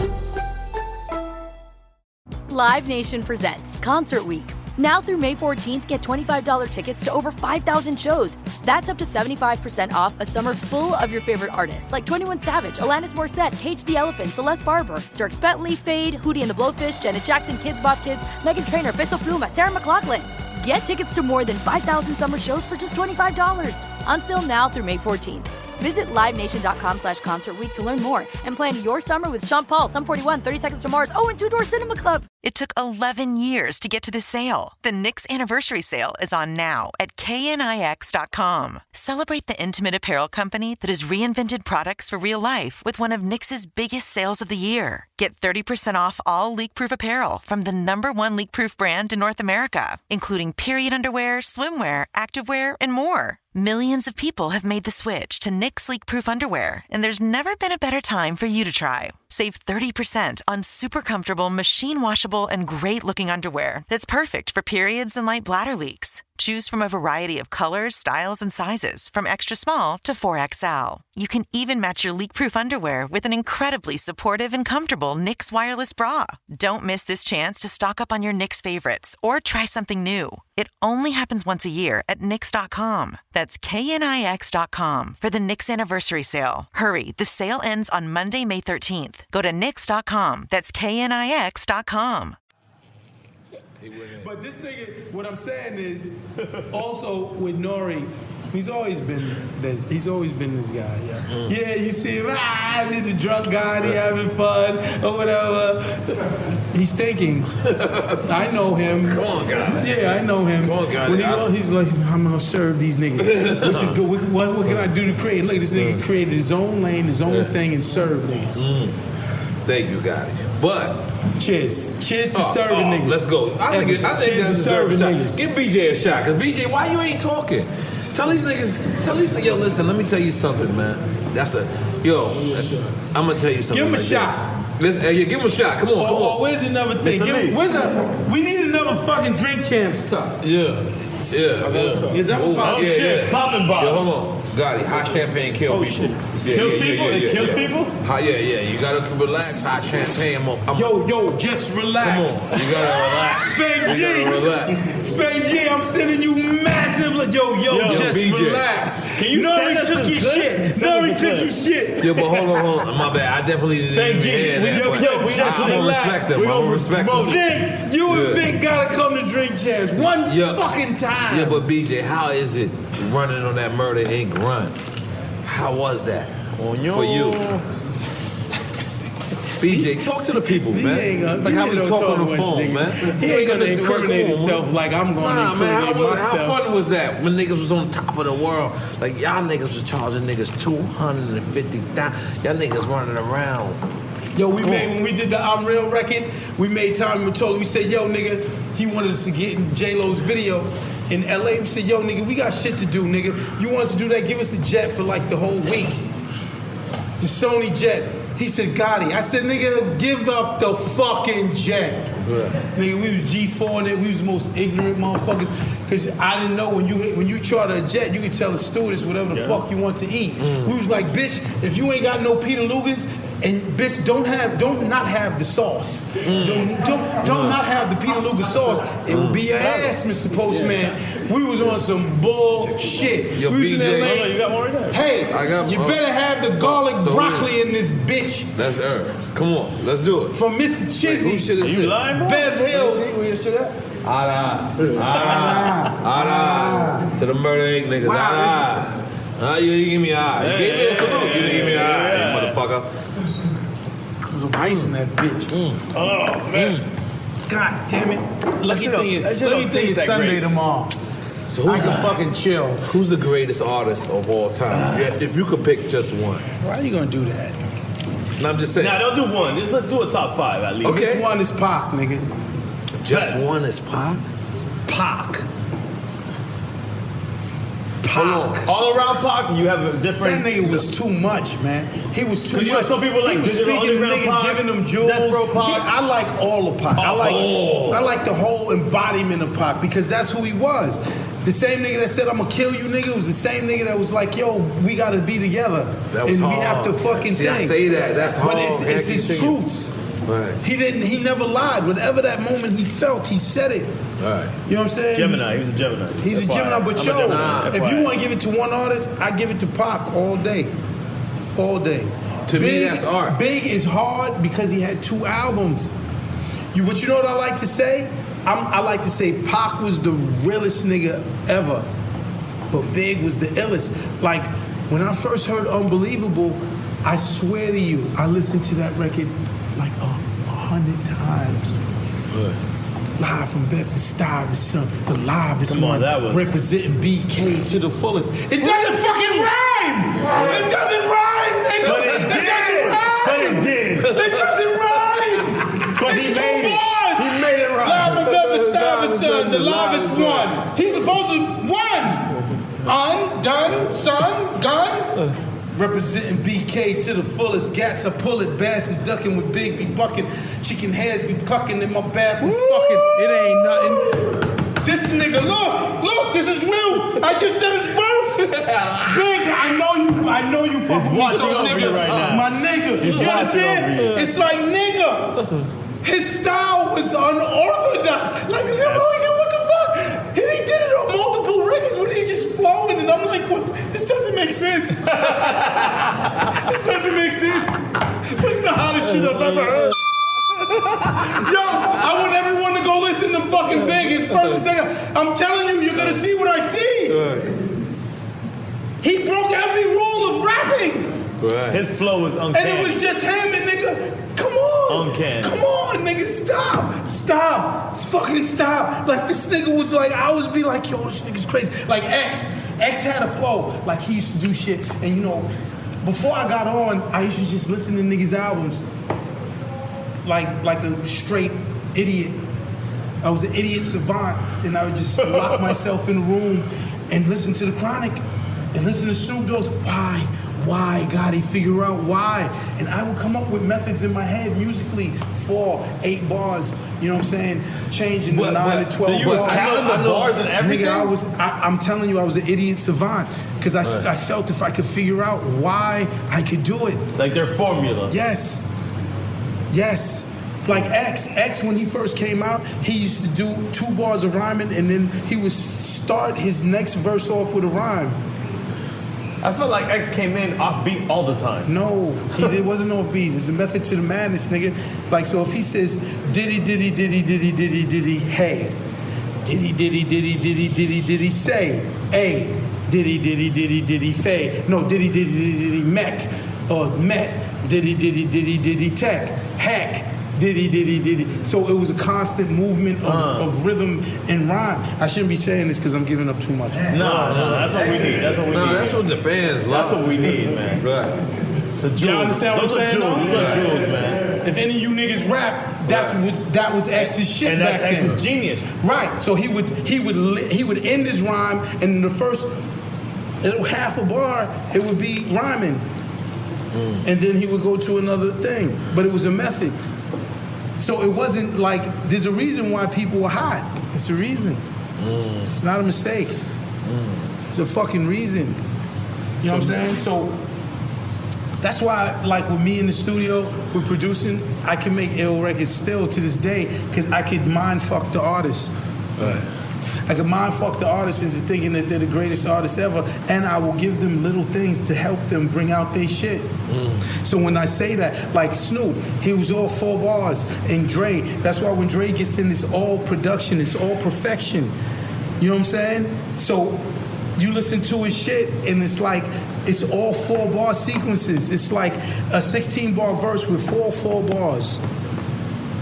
Live Nation presents Concert Week. Now through May fourteenth, get twenty-five dollars tickets to over five thousand shows. That's up to seventy-five percent off a summer full of your favorite artists like twenty-one Savage, Alanis Morissette, Cage the Elephant, Celeste Barber, Dierks Bentley, Fade, Hootie and the Blowfish, Janet Jackson, Kids Bop Kids, Meghan Trainor, Peso Pluma, Sarah McLachlan. Get tickets to more than five thousand summer shows for just twenty-five dollars. On sale now through May fourteenth. Visit livenation.com slash concert week to learn more and plan your summer with Sean Paul, Sum forty-one, thirty Seconds to Mars, oh, and Two Door Cinema Club. It took eleven years to get to this sale. The Knix Anniversary Sale is on now at K N I X dot com. Celebrate the intimate apparel company that has reinvented products for real life with one of Knix's biggest sales of the year. Get thirty percent off all leak-proof apparel from the number one leak-proof brand in North America, including period underwear, swimwear, activewear, and more. Millions of people have made the switch to Knix leak-proof underwear, and there's never been a better time for you to try. Save thirty percent on super comfortable, machine-washable, and great-looking underwear that's perfect for periods and light bladder leaks. Choose from a variety of colors, styles, and sizes, from extra small to four X L. You can even match your leak-proof underwear with an incredibly supportive and comfortable Knix wireless bra. Don't miss this chance to stock up on your Knix favorites or try something new. It only happens once a year at Knix dot com. That's K N I X dot com for the Knix Anniversary Sale. Hurry, the sale ends on Monday, May thirteenth. Go to Knix dot com. That's K N I X dot com. But this nigga, what I'm saying is, also with Nori, he's always been this. He's always been this guy. Yeah, mm. yeah. You see him, ah, did the drunk guy, he having fun or whatever. He's thinking. I know him. Come on, guy. Yeah, I know him. Come on, guy. When he, he's like, I'm gonna serve these niggas, which is good. What, what can I do to create? Look, this nigga created his own lane, his own yeah. thing, and serve niggas. Mm. Thank you, Gotti. But cheers, cheers to oh, serving oh, niggas. Let's go. I think, I think that's a serving shot. Give B J a shot, cause B J, why you ain't talking? Tell these niggas, tell these niggas, yo, listen, let me tell you something, man. That's a, yo, I'm gonna tell you something. Give him like a shot. This. Listen, hey, yeah, give him a shot. Come on, oh, come on. Oh, where's another thing? Give him, where's that? We need another fucking Drink Champs cup. Yeah, yeah, yeah. Is that what oh, yeah, shit? Yeah. Popping bottles. Yo, hold on. Gotti, hot champagne kill oh, people. Shit. Yeah, kills yeah, people? Yeah, yeah, it kills yeah. people? Hot, yeah, yeah. You gotta relax. Hot champagne. I'm, I'm, yo, yo, just relax. Come on. You gotta relax. Spain G. You gotta relax. Spain G, I'm sending you massive. Like, yo, yo, yo, just B J. Relax. Can you Nori took your shit. Nori took your shit. Yo, but hold on, hold on. My bad. I definitely didn't even hear that. Yo, yo, but just I'm gonna respect them. I'm gonna respect them. Vic, you and Vic gotta come to Drink Champs one yeah. fucking time. Yeah, but B J, how is it running on that Murder Incorporated run? How was that for you? B J, talk to the people, he man. Ain't gonna, like how we talk on the phone, nigga. man. He, he ain't gonna incriminate himself on, like I'm gonna nah, incriminate man, how was, myself. How fun was that when niggas was on top of the world? Like y'all niggas was charging niggas two hundred fifty thousand. Y'all niggas running around. Yo, we Come made on. when we did the I'm Real record, we made time and told him, we said, yo, nigga, he wanted us to get in J-Lo's video in L A. We said, yo, nigga, we got shit to do, nigga. You want us to do that? Give us the jet for like the whole week. The Sony jet. He said, Gotti. I said, nigga, give up the fucking jet. Yeah. Nigga, we was G four in it. We was the most ignorant motherfuckers. Because I didn't know when you when you charter a jet, you could tell the stewardess whatever the yeah. fuck you want to eat. Mm. We was like, bitch, if you ain't got no Peter Luger's, and bitch, don't have, don't not have the sauce. Mm. Don't, don't, don't mm. not have the Peter Luger sauce. It will be your ass, Mister Postman. Yeah. We was on some bullshit. Yo, we was B J. in L A. Oh, no, you got one right there. Hey, I got, you uh, better have the garlic so broccoli in this bitch. That's her. Come on, let's do it. From Mister Chizzy's. Are you lying, bro? Bev Hills. Where your shit at? Ara, ara, ara. To the Murder Incorporated niggas. Ara. Ah, you didn't give me a eye. You gave me a salute. You didn't give me a eye, you motherfucker. Some ice in that bitch. Mm. Oh, man. Mm. God damn it. Lucky thing is, lucky thing is Sunday great. Tomorrow. So who's I can uh, fucking chill. Who's the greatest artist of all time? Uh, yeah, if you could pick just one. Why are you gonna do that? No, I'm just saying. Nah, don't do one. Just let's do a top five at least. Okay. This one is Pac, nigga. Just Yes. one is Pac? Pac. Pac. All around Pac, you have a different. That nigga was too much, man. He was too much. Because you know some people like he was Digital speaking Underground niggas, Pac, giving them jewels. Death Row Pac. He- I like all of Pac. I like Oh. I like the whole embodiment of Pac because that's who he was. The same nigga that said I'm gonna kill you, nigga, was the same nigga that was like, yo, we gotta be together, That was and we hard. have to fucking See, I thing. say that. That's But hard. it's, I it's keep his saying. truths. Right. He didn't. He never lied. Whatever that moment he felt, he said it. Right. You know what I'm saying? Gemini. He was a Gemini. Just He's a F Y I. Gemini, but I'm a yo, Gemini. if F Y I. you want to give it to one artist, I give it to Pac all day, all day. To me, Big, that's art. Big is hard because he had two albums. You, but you know what I like to say? I'm, I like to say Pac was the realest nigga ever, but Big was the illest. Like when I first heard Unbelievable, I swear to you, I listened to that record like a hundred times. Live from Bedford-Stuyvesant, son, the livest Come on, one, that was- representing B K to the fullest. It doesn't fucking rhyme. It doesn't rhyme, nigga. But it did. doesn't rhyme. But it did. It doesn't rhyme. But it's he two made it. bars. He made it rhyme. Live from Bedford-Stuyvesant, the livest one. He's supposed to one. Undone, son, gun. Representing B K to the fullest. Gats are pulling, bass is ducking with Big be bucking. Chicken heads be clucking in my bathroom fucking. It ain't nothing. This nigga, look, look, this is real. I just said his verse. Big, I know you, I know you fucking me, watching so over nigga, you right now. my nigga. He's you watching understand? over you. It's like nigga. His style was unorthodox. Like, I'm like, what the fuck? And he did it on multiple records when he's just flowing, and I'm like, what? This doesn't make sense. This doesn't make sense. But it's the hottest shit I've ever heard. Yo, I want everyone to go listen to fucking Big. His first and second. I'm telling you, you're gonna see what I see. He broke every rule of rapping. Right. His flow was uncanny. And it was just him and nigga, come on. Uncanny. Come on, nigga, stop. Stop. Fucking stop. Like this nigga was like, I always be like, yo, this nigga's crazy. Like X. X had a flow. Like he used to do shit. And you know, before I got on, I used to just listen to niggas' albums. Like like a straight idiot. I was an idiot savant. And I would just lock myself in a room and listen to the Chronic and listen to Snoop Dogg's Why? Why, Gotti, figure out why. And I would come up with methods in my head musically, four, eight bars, you know what I'm saying? Changing the But- nine but- to twelve so you were bars. counting the I know- bars and everything? Nigga, I was, I, I'm telling you, I was an idiot savant. Because I, Right. I felt if I could figure out why, I could do it. Like their formula. Yes. Yes. Like X, X when he first came out, he used to do two bars of rhyming and then he would start his next verse off with a rhyme. I felt like X came in off beat all the time. No, he did, wasn't off beat. It's a method to the madness, nigga. Like, so if he says, diddy, diddy, diddy, diddy, diddy, diddy, hey. Diddy, diddy, diddy, diddy, diddy, diddy, say. A. Diddy, diddy, diddy, diddy, fay. No, diddy, diddy, diddy, diddy, mech. Or met. Diddy, diddy, diddy, diddy, tech. Heck. Diddy, diddy, diddy. So it was a constant movement of, Uh. of rhythm and rhyme. I shouldn't be saying this because I'm giving up too much. No, no, that's what we need. That's what we No, need. that's what the fans love. That's what we need, man. Right. The jewels. Y'all understand what Those I'm are saying? jewels. though? Those are jewels, man. If any of you niggas rap, that's what that was X's shit And back that's then. X's genius. Right. So he would he would li- he would end his rhyme, and in the first little half a bar, it would be rhyming, and then he would go to another thing. But it was a method. So it wasn't like there's a reason why people were hot. It's a reason. It's not a mistake. It's a fucking reason. You know what I'm saying? So that's why, like with me in the studio, with producing, I can make ill records still to this day because I could mind fuck the artist. Right. I could mind fuck the artists into thinking that they're the greatest artists ever, and I will give them little things to help them bring out their shit. So when I say that, like Snoop, he was all four bars, and Dre, that's why when Dre gets in, it's all production, it's all perfection. You know what I'm saying? So you listen to his shit, and it's like, it's all four bar sequences. It's like a sixteen bar verse with four four bars.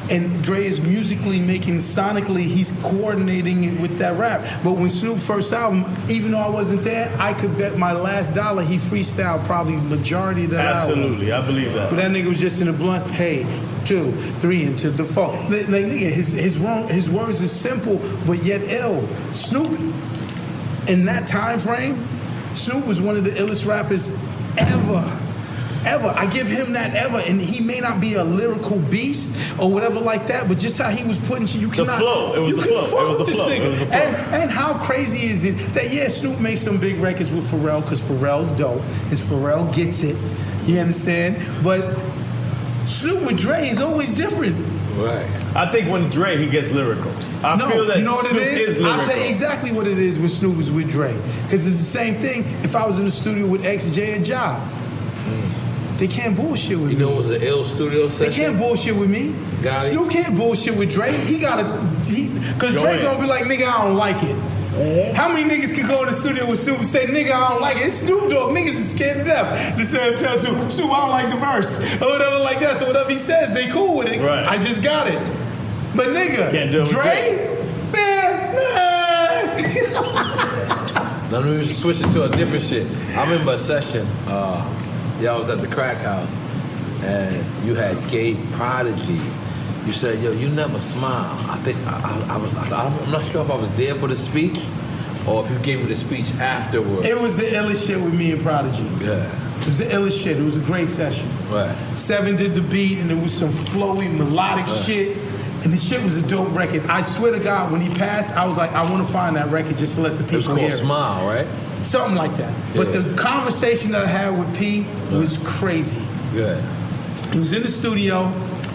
and Dre is musically making, sonically, he's coordinating it with that rap. But when Snoop first album, even though I wasn't there, I could bet my last dollar he freestyled probably majority of that Absolutely, album. I believe that. But that nigga was just in a blunt, hey, two, three, into the fall. Like, like, nigga, his, his, wrong, his words are simple, but yet ill. Snoop, in that time frame, Snoop was one of the illest rappers ever. Ever. I give him that ever. And he may not be a lyrical beast or whatever like that, but just how he was putting you The cannot. flow. It was you the couldn't flow. fuck It was with the this flow. nigga. It was the flow. And, and how crazy is it that, yeah, Snoop makes some big records with Pharrell because Pharrell's dope. His Pharrell gets it. You understand? But Snoop with Dre is always different. Right. I think when Dre, he gets lyrical. I no, feel that you know what Snoop it is? is lyrical. I'll tell you exactly what it is when Snoop is with Dre. Because it's the same thing if I was in the studio with X J or Ja. They can't bullshit with You me. know it was an ill studio session? They can't bullshit with me. Got it. Snoop can't bullshit with Dre. He gotta, because Dre gonna be like, nigga, I don't like it. How many niggas can go in the studio with Snoop and say, nigga, I don't like it? It's Snoop Dogg. Niggas is scared to death. To say, tell Snoop, Snoop, I don't like the verse. Or whatever like that. So whatever he says, they cool with it. Right. I just got it. But nigga, Can't do it with Dre, man, nah. Let me switch it to a different shit. I remember a session, uh, yeah, I was at the Crack House, and you had Gabe Prodigy. You said, yo, you never smile. I think, I, I, I was, I, I'm not sure if I was there for the speech, or if you gave me the speech afterward. It was the illest shit with me and Prodigy. Yeah. It was the illest shit. It was a great session. Right. Seven did the beat, and there was some flowy, melodic Right. shit. And the shit was a dope record. I swear to God, when he passed, I was like, I want to find that record just to let the people It was called hear it. Smile, right? Something like that. But Yeah. the conversation that I had with P was crazy. Good. He was in the studio.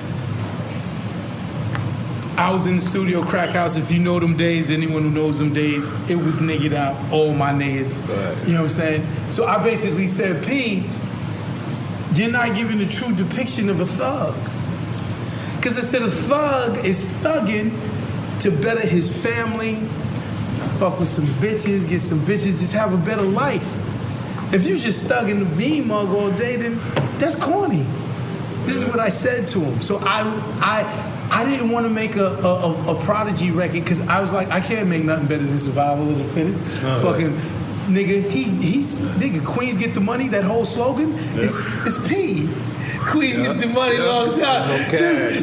I was in the studio, Crack House. If you know them days, anyone who knows them days, it was niggered out. All my niggas. Right. You know what I'm saying? So I basically said, P, you're not giving the true depiction of a thug. Because I said a thug is thugging to better his family, fuck with some bitches, get some bitches, just have a better life. If you just thugging the bean mug all day, then that's corny. This is what I said to him. So I I I didn't want to make a, a, a Prodigy record because I was like, I can't make nothing better than Survival of the Fittest. Oh. Fucking nigga, he he's nigga, Queens get the money, that whole slogan, Yeah. it's it's P. Queens get the money Yeah. long time. No cash.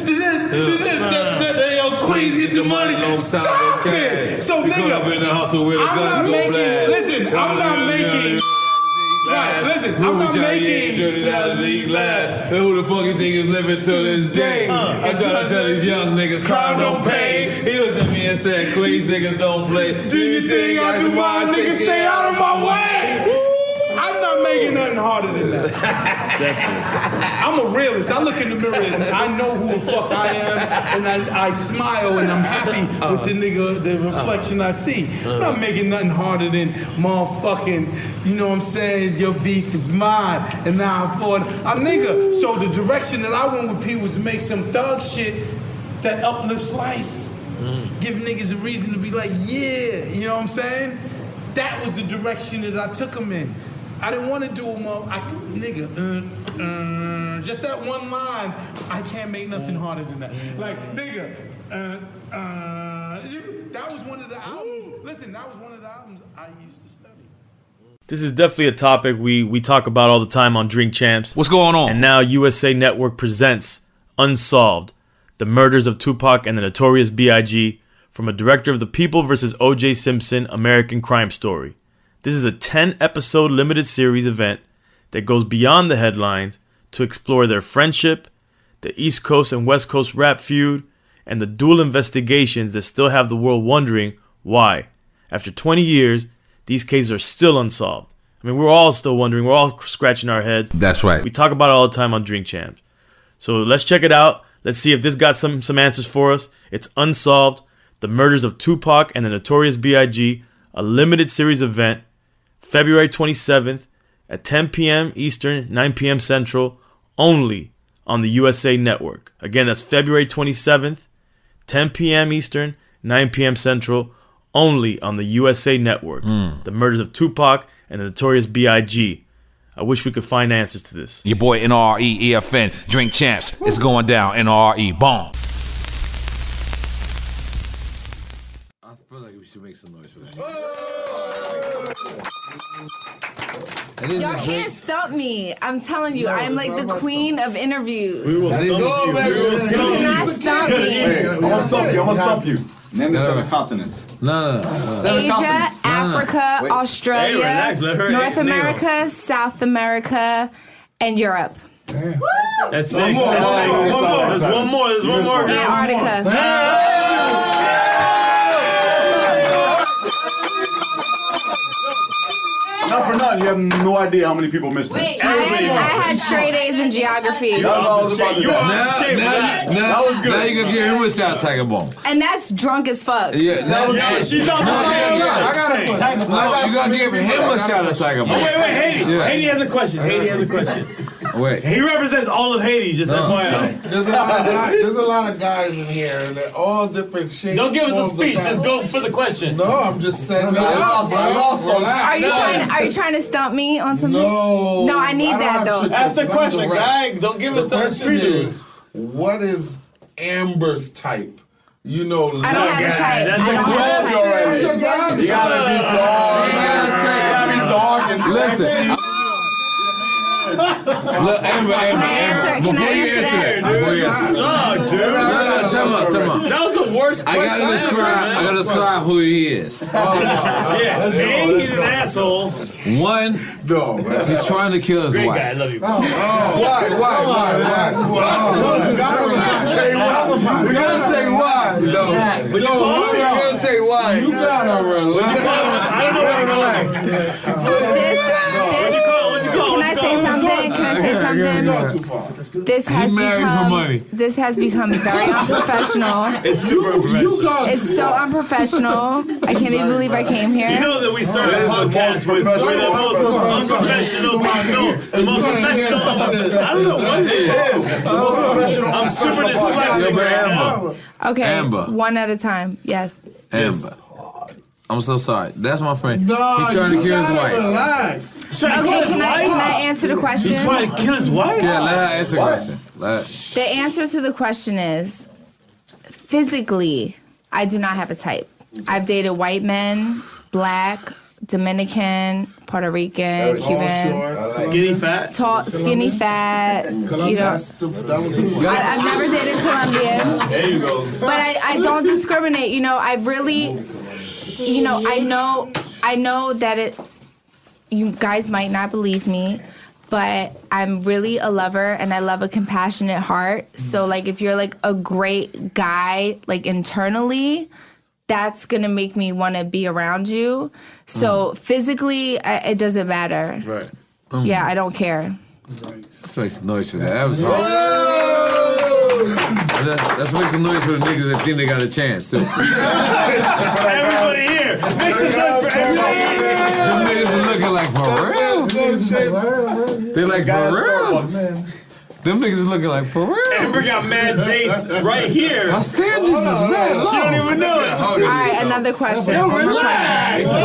Yo, Queens get the money. Stop it. So We could've nigga, been in the hustle where the I'm guns not go making. blast. Listen, I'm not making. Right, listen, I'm not making. Who the fuck you think is living to this day? I try to tell these young niggas crime don't pay. He looked at me and said, Queens niggas don't play. Do you think I do my niggas stay out of my way? I'm not making nothing harder than that. I'm a realist. I look in the mirror and I know who the fuck I am, and I, I smile and I'm happy with the nigga, the reflection I see. I'm not making nothing harder than motherfucking, you know what I'm saying, your beef is mine, and now I'm for it. I'm nigga. So the direction that I went with P was to make some thug shit that uplifts life. Give niggas a reason to be like, yeah, you know what I'm saying? That was the direction that I took him in. I didn't want to do them all. I could, nigga, uh, uh, just that one line. I can't make nothing harder than that. Like, nigga, uh, uh, that was one of the albums. Listen, that was one of the albums I used to study. This is definitely a topic we, we talk about all the time on Drink Champs. What's going on? And now U S A Network presents Unsolved, the murders of Tupac and the Notorious B I G from a director of the People versus O J Simpson American Crime Story. This is a ten-episode limited series event that goes beyond the headlines to explore their friendship, the East Coast and West Coast rap feud, and the dual investigations that still have the world wondering why, after twenty years, these cases are still unsolved. I mean, we're all still wondering. We're all scratching our heads. That's right. We talk about it all the time on Drink Champs. So let's check it out. Let's see if this got some, some answers for us. It's Unsolved, the murders of Tupac and the Notorious B I G, a limited series event, February twenty-seventh at ten p.m. Eastern, nine p.m. Central, only on the U S A Network. Again, that's February twenty-seventh, ten p.m. Eastern, nine p.m. Central, only on the U S A Network. Mm. The murders of Tupac and the Notorious B I G. I wish we could find answers to this. Your boy N R E E F N, Drink Champs. It's going down, N R E. Boom. feel like we should make some noise for that. Y'all can't stump me. I'm telling you, No, I'm like the queen of interviews. We will you. stump you. We will You stump you. cannot stump me. Hey, I'm gonna stump you. I'm gonna stump you. Name the seven continents. No, no, no. Asia, Africa, Wait. Australia, Hey, relax, let her North nail. America, South America, and Europe. That's six. One more. That's six. One more. There's one more. There's one more. Antarctica. Not for nothing, you have no idea how many people missed Wait, it. I had, I had straight A's in geography. That's what I was about to Now, do. now, now, That was good. now you gonna give him a shot, Tiger Bomb. And that's drunk as fuck. Yeah, that was good. She's on No, the yeah, same yeah, I gotta put Tiger Bomb. No, you gotta give him a shot at Tiger Bomb. Oh, wait, wait, Haiti. Yeah. Haiti has a question. Haiti has a question. Wait. He represents all of Haiti, just No. F Y I. There's a lot of guys, there's a lot of guys in here, and they're all different shapes. Don't give us a forms, speech. and Just sizes. go for the question. No, I'm just setting it I up. lost, I lost on Are you trying? Are you trying to stump me on something? No. No, I need I don't that have though. chicken. Ask the I'm question, direct. guy. Don't give The us the question preview. is, what is Amber's type? You know, I don't have a type. That's I a don't have a question type. I'm just asking. You gotta be dark. You gotta be dark and Listen. sexy. Look, Amber, Amber, answer? Amber. Can Before I you answer answer that? that, before you answer that. Suck, dude. No, no, tell me, tell me. That was the worst I question gotta describe. ever, I gotta describe who he is. Yeah, A, he's an asshole. One, No, man. he's trying to kill his Great guy, I wife. love you. Oh, why, why, why, why? why? You gotta say why. We gotta say why. No. But We gotta say why. You gotta relax. I don't know what to relax. This, What'd you this, call? What'd you call? can I say something? Can I say Go something? too far. This has He married for become. money. This has become very unprofessional. It's super unprofessional. It's so unprofessional. I can't even believe I came here. You know that we started a podcast with, with the most unprofessional people. The most professional. I don't know what it is. I'm super dyslexic right now. Okay, Amber. one at a time. Yes. Amber. I'm so sorry. That's my friend. No, He's trying to you kill his gotta wife. relax. He's trying to Okay, kill his can I wife? can I answer the question? He's trying to kill his wife? Yeah, let her answer the question. Let her. The answer to the question is physically, I do not have a type. I've dated white men, black, Dominican, Puerto Rican, Cuban, Skinny fat? tall, skinny, fat. You know, That's the, that was the I, I've never dated Colombian, There you go. but I, I don't discriminate. You know, I really, you know, I know, I know that it. You guys might not believe me, but I'm really a lover and I love a compassionate heart. So like if you're like a great guy, like internally, that's gonna make me want to be around you. So physically, I, it doesn't matter. Right. Yeah, I don't care. Let's make some noise for that. That was hard. Let's, let's make some noise for the niggas that think they got a chance, too. Everybody here, make some noise for everybody. Them niggas are looking like, for real? They like, for real? Them niggas is looking like, for real? Amber got mad dates right here. My standards is mad She don't even know it. All right, another question. Yo, One more relax, question.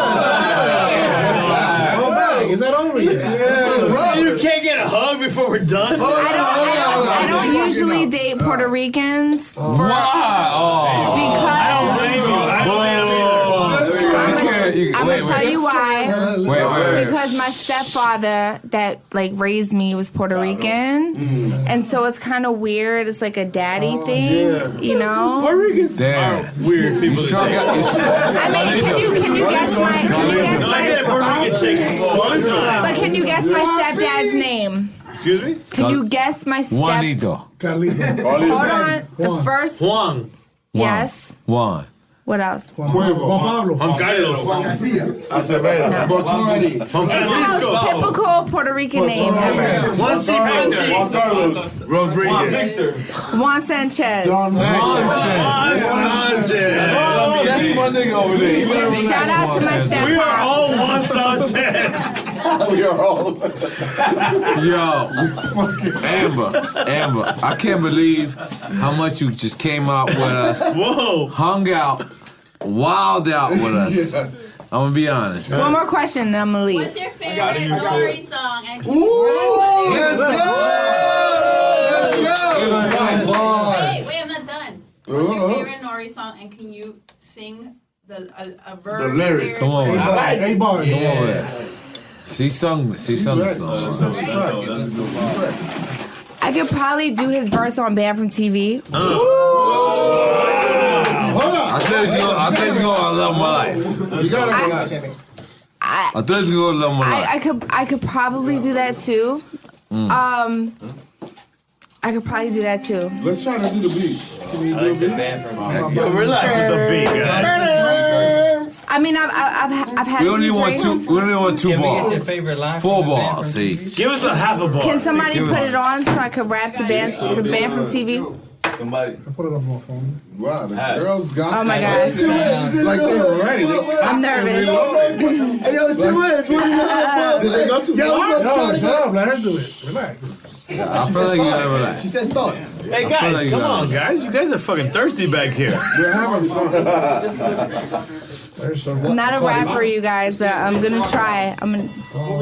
Is that over yet? Bro, you can't get a hug before we're done? I don't, I don't, I don't usually date Puerto Ricans for, Why? Oh. because I don't blame you. I don't blame you. I'm gonna tell you why. Wait, wait, wait. Because my stepfather that like raised me was Puerto Rican, and so it's kind of weird. It's like a daddy thing, you know. Puerto Ricans Damn. are weird people. You struck out. I mean, can you can you guess my can you guess I get a Puerto my Rican chick one time. but can you guess my stepdad's name? Excuse me? Can you guess my step? Juanito. Hold on. The first. Juan. Yes. Juan. What else? Juan Pablo. Juan Carlos. Acevedo. Bacardi. Juan It's the Francisco. most typical Puerto Rican name ever. Juan Chipanchi. Juan Carlos Juan Rodriguez. Victor. Juan Sanchez. Juan Sanchez. That's my nigga over there. Shout out to my We are stepdad. all Juan Sanchez. We are all. Yo, Amber, Amber, I can't believe how much you just came out with us, Whoa. hung out, wild out with us. Yes. I'm gonna be honest. One more question and I'm gonna leave. What's your favorite Nori song? And can Ooh, you let's go! Let's go! wait, wait, I'm not done. What's your favorite Nori song? And can you sing The, a, a The verse. lyrics. Come on, Eight man. bars. Eight bars. Come on, man. She sung this. She sung this ready. song. She sung this song. I could probably do his verse on Banned from T V. Hold up. I thought he's going. I thought he's going. I love my life. You gotta relax. I, I thought he's going to love my life. I, I could I could probably do that too. Mm. Um, I could probably do that too. Let's try to do the beat. Can we do a beat? Yo, relax with the beat, guys. I mean, I've I've I've, I've had We a only few want drinks. two. We only want two Can we get balls. your favorite line Four balls. See. Give us a half a ball. Can somebody Give put us- it on so I could rap to band the band from T V? Somebody. Put it on my phone. Wow, the girls got Oh my God. Like they're ready. They I'm nervous. Hey, yo, it's two inch. What do you have? Did they go too far? No, shut up. Let her do it. Relax. I feel like you gotta relax. She said start. Hey I guys, feel like come you on, guys. You guys are fucking thirsty back here. We're having fun. I'm not a rapper, you guys, but I'm gonna try. I'm gonna.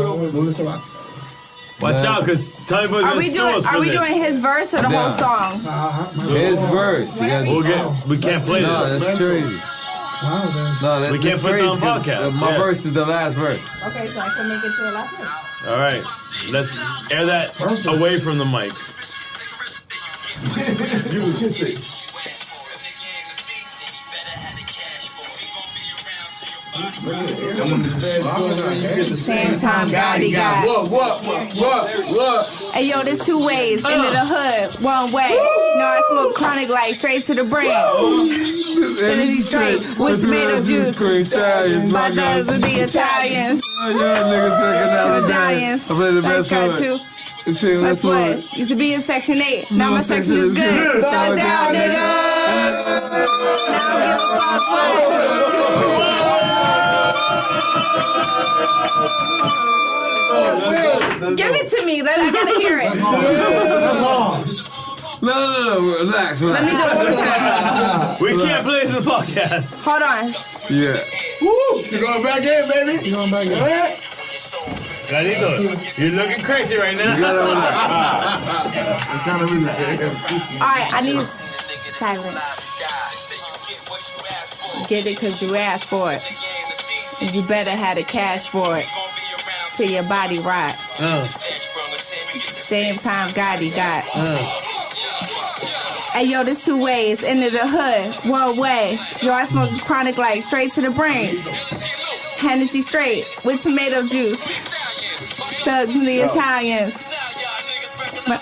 Watch out, cause Tiny Boy's Are gonna we sue doing? us for Are we this. doing his verse or the whole Yeah. song? His verse. You gotta, We'll get, we can't play no, this. that's crazy. No, that's We can't that's put it crazy on 'cause, podcast. uh, My Yeah. verse is the last verse. Okay, so I can make it to the last one. All right, let's air that away from the mic. Same time, Gotti got. What, what, what, what, what? Hey yo, there's two ways into the hood, one way. No, I smoke chronic like straight to the brain. Energy straight with tomato juice. My dogs with the Italians. Medallions. I play the That's best got one. two. It's the That's best one. what. Used to be in section eight. Now my section is good. Thug down, nigga. Now give a fuck what. Give it to me. Let, I gotta hear it. No, no, no, relax, relax. Let me do it one more time. We can't play this in the podcast. Hold on. Yeah. Woo! You going back in, baby? You going back in? Galito, you're looking crazy right now. Alright, I need silence. Get it cause you asked for it. And you better have the cash for it. Till your body rot. Uh, Same time Gotti got. uh. Hey yo, there's two ways into the hood, one way. Yo, I smoke chronic like straight to the brain. Hennessy straight with tomato juice. Thugs and the Italians. My-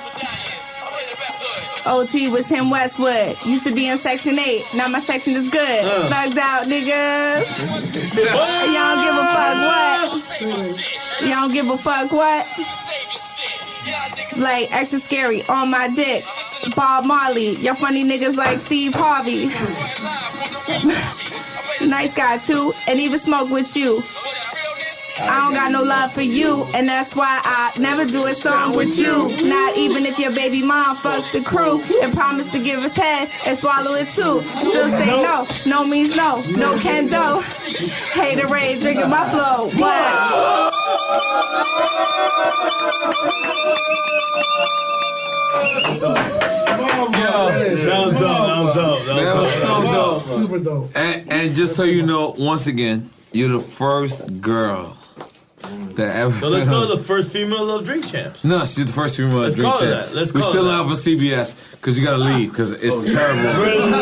O T was Tim Westwood. Used to be in section eight. Now my section is good. Uh. Thugged out, niggas. Y'all don't give a fuck what? Y'all don't give a fuck what? Like extra scary on my dick. Bob Marley. Y'all funny niggas like Steve Harvey. Nice guy too, and even smoke with you. I don't got no love for you, and that's why I never do a song with you. Not even if your baby mom fucked the crew and promised to give us head and swallow it too. Still say no, no means no, no can do. Haterade drinking my flow. What? That was dope. That was dope. That was so dope. Super dope. And, and just so you know, once again, you're the first girl that ever. So let's go to the first female Love Drink Champs. No, she's the first female Let's drink call her champ. that. Let's we call still her don't have a C B S because you gotta leave because it's terrible.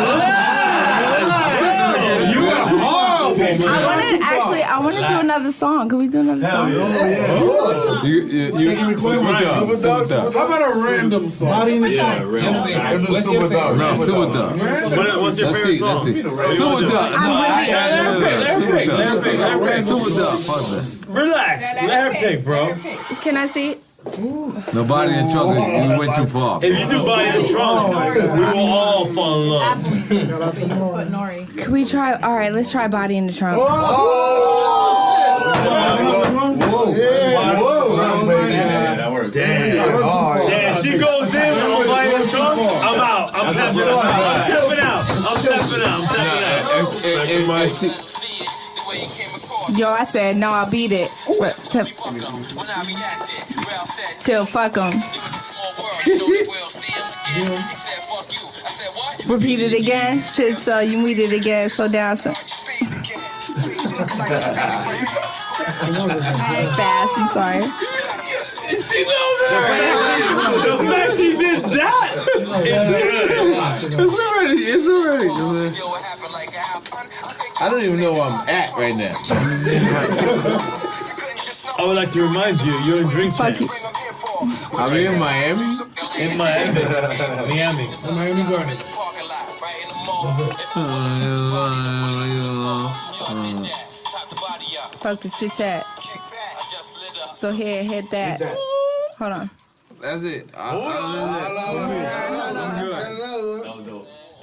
You are horrible, man. I want to actually, I want to do another song. Can we do another song? You, you, you, super dub, super dub. How about a random song? Body in the Yeah, trunk. random. What's your favorite? No, super dub. What- What's your Let's favorite see, let's song? see. What do you Super wanna do? dub. No, I'm I- really- I- no, no, no, Let her super pick, dub. let her pick, let her pick. Super dub. Fuck this. Relax. Let her pick, bro. Can I see? Nobody in trouble. You went too far. If you do Body in the Trunk, we will all fall in love. Put Nori. Can we try? All right, let's try Body in the Trunk. Damn, she goes in on Body in the Trunk, I'm out. I'm tapping out. I'm tapping out. I'm tapping out. I'm tapping out. If- if- if she- Yo, I said no, I'll beat it. But to- chill, fuck 'em. Repeat it again. Shit, so you meet it again. Slow down, son. Fast, I'm sorry. She knows it. The fact she did that. It's already, it's already. I don't even know where I'm at right now. I would like to remind you, you're in Drink Champs. Are we in Miami? In Miami. Miami. Miami Gardens. Fuck the chit chat. So here, hit that. Hold on. That's it. I, I, I'm good.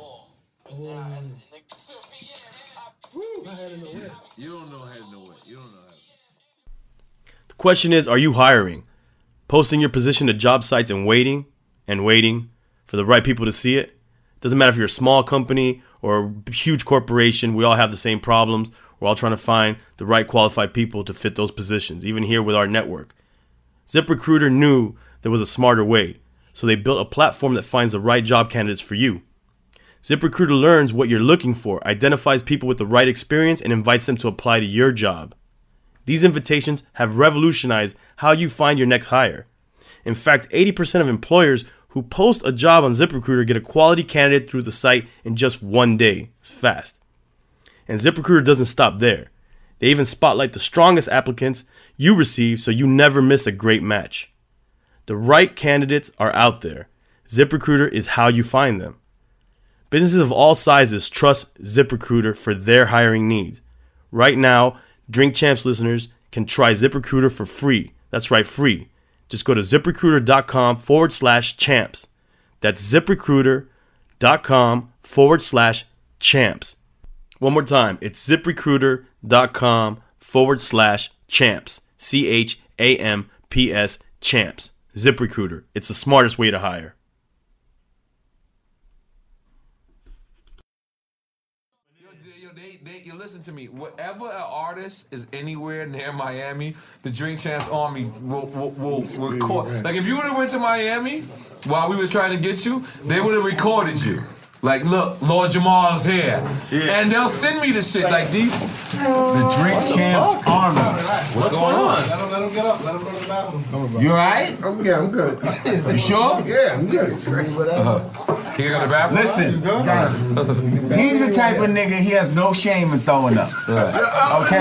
You don't know how to know it. You don't know how to. The question is, are you hiring? Posting your position to job sites and waiting and waiting for the right people to see it? Doesn't matter if you're a small company or a huge corporation, we all have the same problems. We're all trying to find the right qualified people to fit those positions, even here with our network. ZipRecruiter knew there was a smarter way, so they built a platform that finds the right job candidates for you. ZipRecruiter learns what you're looking for, identifies people with the right experience, and invites them to apply to your job. These invitations have revolutionized how you find your next hire. In fact, eighty percent of employers who post a job on ZipRecruiter get a quality candidate through the site in just one day. It's fast. And ZipRecruiter doesn't stop there. They even spotlight the strongest applicants you receive so you never miss a great match. The right candidates are out there. ZipRecruiter is how you find them. Businesses of all sizes trust ZipRecruiter for their hiring needs. Right now, Drink Champs listeners can try ZipRecruiter for free. That's right, free. Just go to ZipRecruiter.com forward slash champs. That's ZipRecruiter.com forward slash champs. One more time, it's ZipRecruiter.com forward slash champs. C H A M P S champs. ZipRecruiter. It's the smartest way to hire. They, you listen to me. Whatever an artist is anywhere near Miami, the Drink Champs Army will will, will record. Like if you would have went to Miami while we was trying to get you, they would have recorded you. Like, look, Lord Jamal's here, yeah. And they'll send me the shit like these. The Drink Champs Army. What's going on? Let him, let him get up. Let him go to the bathroom. You all right? I'm, yeah, I'm good. You sure? Yeah, I'm good. Uh-huh. He go to the bathroom? Listen, he's the type of nigga, he has no shame in throwing up. Right. Okay?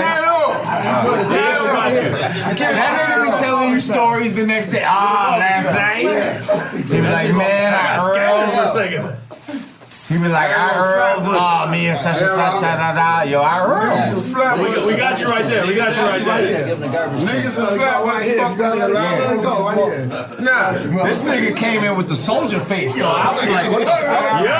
That nigga be telling you stories the next day. Ah, last night. He be like, man, I heard. He be like, I heard, oh, me and such and such, da da da. Yo, I heard. We got, we got you right there. We got you right there. Niggas is flat right here. You gotta let him go right here. Nah, this nigga came in with the soldier face, though. I was like, what the fuck? Yeah.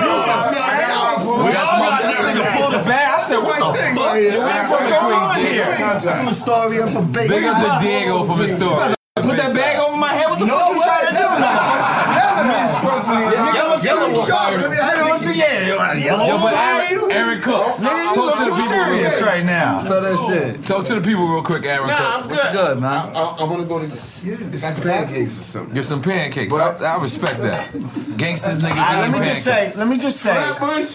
We got this nigga pulled the bag. I said, what the fuck? What's going on here? I'm a story up a big. Big up the Diego from his story. Put that bag over my head. What the fuck you trying to do, motherfucker? Yellow, yellow shark. Yeah, yellow. Yo, but Aaron, Aaron Cooks, Nigga, talk to the too people serious real right now. Tell that shit. Talk to the people real quick, Aaron Nah, Cooks. I'm What's good. good, man? I, I, I want to go to get some pancakes or something. Get some pancakes. I, I respect that. Gangsters niggas Right, let eating me just pancakes. say, let me just say,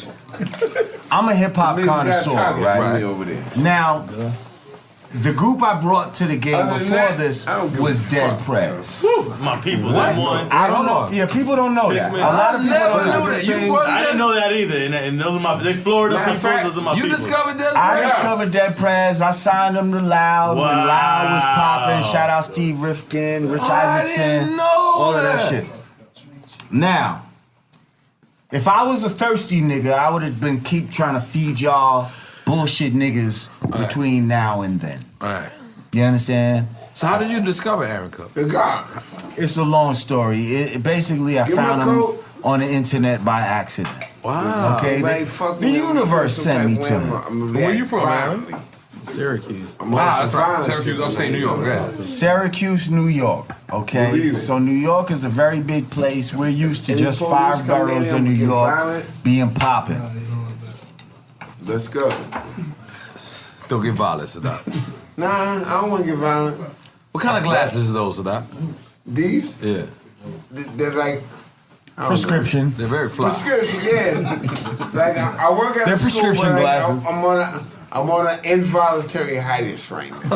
I'm a hip hop connoisseur, right? Over there. Now, the group I brought to the game Other than before that, this I don't give was a Dead fuck. Prez. My people's What? that one. I don't know. Yeah, people don't know that. A lot of people don't know that. You I didn't know that either. And, and those are my, they Florida Matter of people. fact, Those are my You people. discovered Dead I Prez? discovered Dead Prez. I signed him to Loud when Wow. Loud was popping. Shout out Steve Rifkin, Rich I Isaacson, didn't know all of that that. shit. Now, if I was a thirsty nigga, I would have been keep trying to feed y'all bullshit niggas between now and then. All right. You understand? So how did you discover Aaron Cook? The guy. It's a long story. It, it basically, I Give him found a him code. on the internet by accident. Wow. Okay, Man, the, fuck the me. universe Some sent me type to of him. way I'm- I'm Where you from, violently. Aaron? Syracuse. I'm Wow, on that's some right. violent Syracuse, shit upstate New York. Yeah. Syracuse, New York. Okay, Believe it. so New York is a very big place. We're used to Any just police five come in boroughs here in New and get York violent? being popping. Let's go. Don't get violent, Sadat. Nah, I don't want to get violent. What kind of glasses are those, Sadat? These, Yeah. th- they're like I don't Prescription. They're very know. fly. Prescription, yeah. Like I, I work at They're a school prescription where, like, glasses. I'm, I'm on a, I'm on an involuntary hiatus right now.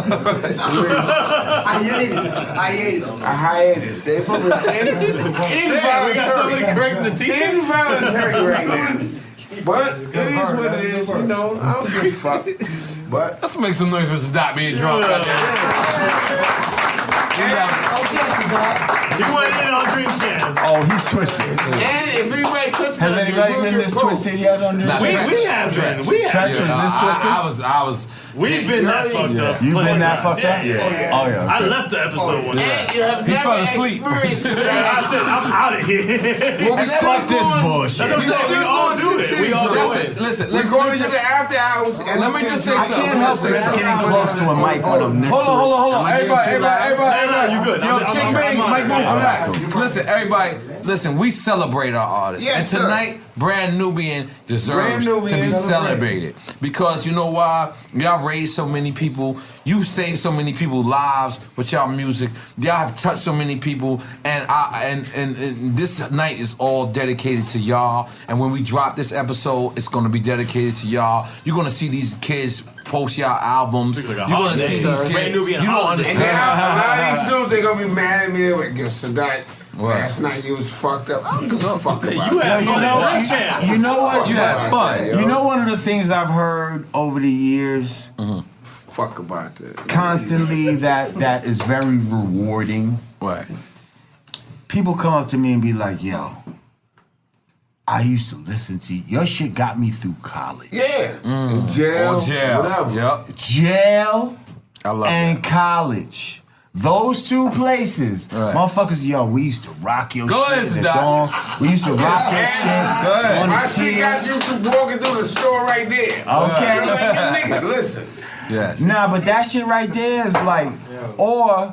Hiatus. Hiatus. A hiatus. They put me in, involuntary. We got somebody correcting the teacher. Involuntary right now. But it is what it is, you know. I don't give a fuck. But let's make some noise for Stop being drunk out there. You want to in on Dream Champs? Oh, he's twisted. And if anybody touches Has anybody been this twisted yet on Dream Nah, Champs? we, we have been. We have Trash been. was this I- twisted? I, I was. I was. We've been that fucked Yeah. up. You've plenty been of that times. fucked up? Yeah. Yeah. Oh, yeah. I left the episode one time. And you have He never fell asleep. experienced it. I said, I'm out of here. Well, we Fuck this bullshit. That's what I'm We saying. still We all going do to it. the We all do Listen, it. listen. We're let- going let me to just- the after hours. And Let me just say I something. can't Let me help just say it. something. Getting close to a mic when I'm next Hold to on, hold on, hold it. on. Am I Everybody, getting too everybody, loud? everybody, No, no, everybody. you good. Yo, I'm- Chick I'm- Bang, I'm- Mike, I'm- move, I'm- relax. Listen, everybody, listen, we celebrate our artists. Yes, and sir. tonight, Brand Nubian deserves Brand Nubian. to be celebrated. Because you know why? Y'all raised so many people. You saved so many people's lives with y'all music. Y'all have touched so many people. And I and, and, and this night is all dedicated to y'all. And when we drop this episode, it's going to be dedicated to y'all. You're going to see these kids post y'all albums. Like a You're going to holiday, see sir. these kids. Brand Nubian You don't holiday. And understand. now, a lot of these dudes, they're going to be mad at me. They're like, yo, Sadat, What? last night you was fucked up. I don't give a fuck about You it. have You fun. know, Dream Champs. you know what? You had fun. You know one of the things I've heard over the years Fuck about that. constantly that that is very rewarding. What? People come up to me and be like, yo, I used to listen to you. Your shit got me through college. Yeah. In jail, Or jail. whatever. Yep. Jail I love and college. Those two places. Right. Motherfuckers, yo, we used to rock your Go shit. ahead, at the Doc. dawn. We used to rock your shit. Go ahead. on the My shit tier. got you to walking through the store right there. Okay. You're like, nigga, listen. Yes. Nah, but that shit right there is like, or,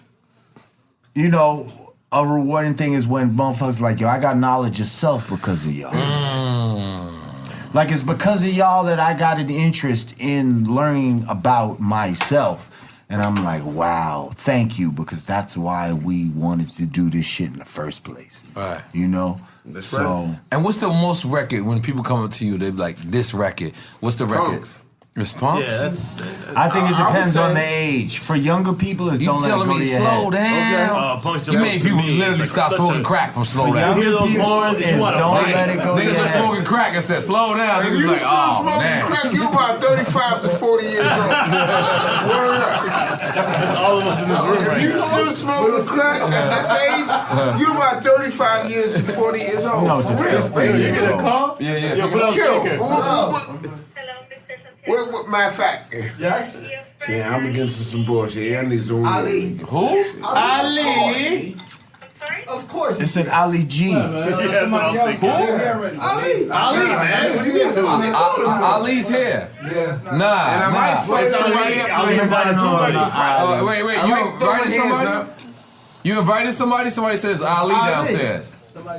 you know, a rewarding thing is when motherfuckers like, yo, I got knowledge of self because of y'all. Mm. Like, it's because of y'all that I got an interest in learning about myself. And I'm like, wow, thank you, because that's why we wanted to do this shit in the first place. Right. You know? That's so, right. And what's the most record when people come up to you? They be like, "This record." What's the record? Punks. It's Punks. Yeah, that's. I think it I- I would depends on the say- age. For younger people, it's You don't let it telling go me to your slow head. down? Uh, Punks You just made to people me, literally it's like stop such smoking a- crack from slow For down. You hear those people, horns and you it's want to don't fight. let it go to Niggas your was head. smoking crack and said, "Slow down." If Niggas you like, still "Oh smoking man." crack, you about thirty-five to forty years old. Word up. That's all of us in this room If right you now. still smoking crack at this age, you about thirty-five years to forty years old. No, For to real, fifty baby. years old. Call? Yeah, yeah. Yo, put on Kill. speaker. What, what, what, what, matter of fact, yes. See, I'm against some bullshit. I need some Ali. Who? Ali. Of course. It said Ali G. Yeah, that's what I was thinking. Ali. Ali, man. What do you mean? Ali's here. Yes. Nah, And I might nah. fuck It's somebody Ali. up. Ali to invited somebody. Oh, wait, wait. I You like throwing invited hands somebody? up. You invited somebody? Somebody says Ali Ali. downstairs.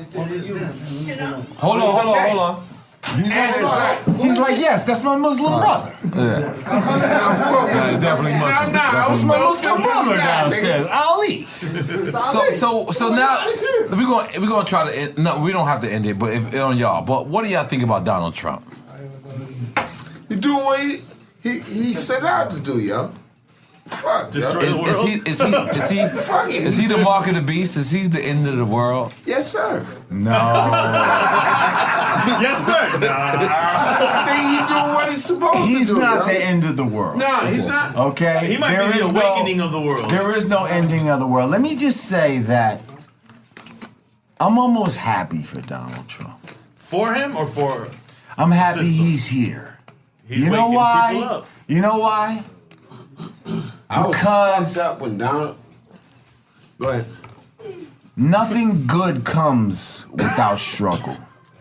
Hold on, hold on, hold on. He's And it's like, like, he's like, yes, that's my Muslim brother. Yeah. yeah, definitely must. Nah, nah, I was My supposed Muslim to brother downstairs. downstairs. Ali. So, so, so now we're gonna we're gonna try to end, no, we don't have to end it, but if, on y'all. But what do y'all think about Donald Trump? He do what he, he, he set out to do, yo. Fuck, yo. Is, is he is he is he Fuck it. is he the mark of the beast? Is he the end of the world? Yes, sir. No. Yes, sir. I think he doing what he's supposed He's to do, not yo. the end of the world. No, he's not. Okay? He might There be the is awakening no, of the world. There is no ending of the world. Let me just say that I'm almost happy for Donald Trump. For him or for? I'm happy System. he's here. He's you know waking why? people up. You know why? I was Because fucked up when Donald. Go ahead. nothing good comes without struggle.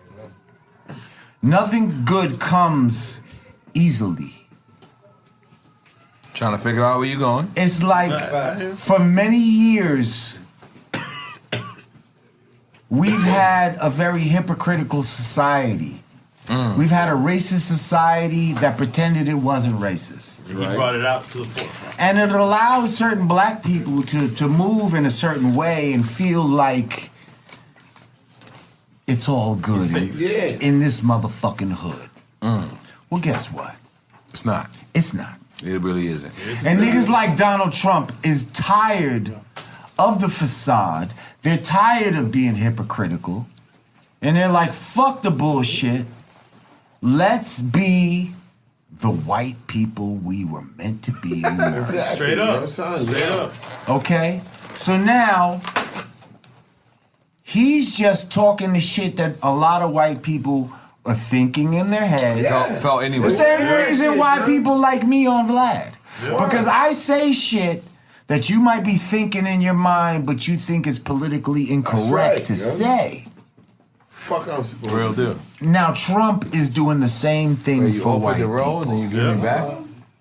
Nothing good comes easily. Trying to figure out where you're going. It's like for many years, we've had a very hypocritical society. Mm. We've had a racist society that pretended it wasn't racist. He brought it out to the forefront. And it allowed certain black people to, to move in a certain way and feel like it's all good in, Yeah. in this motherfucking hood. Well, guess what? It's not. It's not. It really isn't. And niggas like Donald Trump is tired of the facade. They're tired of being hypocritical. And they're like, fuck the bullshit. Let's be the white people we were meant to be. Straight up. Straight up. Okay? So now, he's just talking the shit that a lot of white people are thinking in their head. Yeah. Felt, felt anyway. The same Yeah. reason why people like me on Vlad. Yeah. Because I say shit that you might be thinking in your mind, but you think is politically incorrect right, to yo. say. Fuck I'm supposed Real deal. Now Trump is doing the same thing Wait, you for offered white the role people. and then you give me back?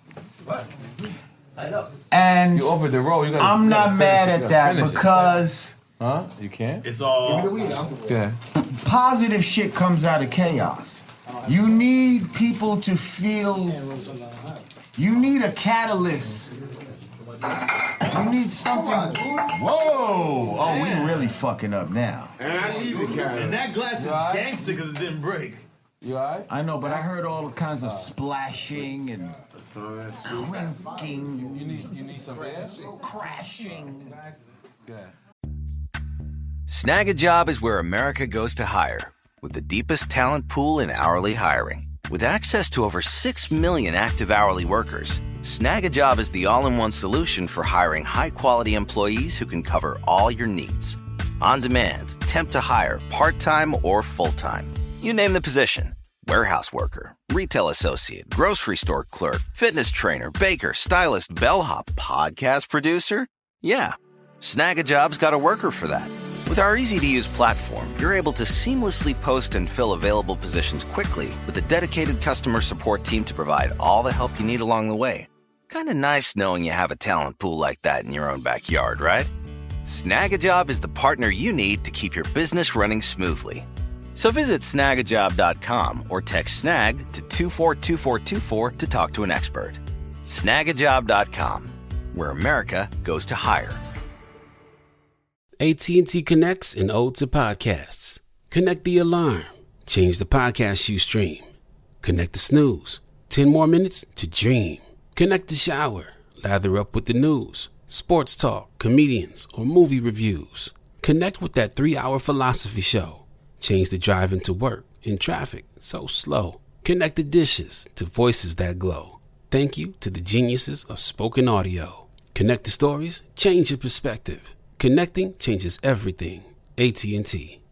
And You offered the role. You gotta, I'm you gotta not finish mad it. You at gotta that finish it. because Huh? You can't? It's all. Yeah. positive shit comes out of chaos. You need people to feel. You need a catalyst. You need something. Whoa! Oh, we really fucking up now. And I need the catalyst. And that glass is gangster because it didn't break. You alright? I know, but I heard all kinds of splashing and clinking. You need, you need some air? Crashing. Yeah. Snag a Job is where America goes to hire, with the deepest talent pool in hourly hiring. With access to over six million active hourly workers, Snag a Job is the all-in-one solution for hiring high-quality employees who can cover all your needs. On demand, temp to hire, part-time or full-time. You name the position. Warehouse worker, retail associate, grocery store clerk, fitness trainer, baker, stylist, bellhop, podcast producer. Yeah, Snag a Job's got a worker for that. With our easy-to-use platform, you're able to seamlessly post and fill available positions quickly with a dedicated customer support team to provide all the help you need along the way. Kinda nice knowing you have a talent pool like that in your own backyard, right? Snag a Job is the partner you need to keep your business running smoothly. So visit snag a job dot com or text SNAG to two four two four two four to talk to an expert. snag a job dot com, where America goes to hire. A T and T connects an ode to podcasts. Connect the alarm. Change the podcast you stream. Connect the snooze. Ten more minutes to dream. Connect the shower. Lather up with the news, sports talk, comedians, or movie reviews. Connect with that three-hour philosophy show. Change the drive into work in traffic so slow. Connect the dishes to voices that glow. Thank you to the geniuses of spoken audio. Connect the stories. Change your perspective. Connecting changes everything. A T and T.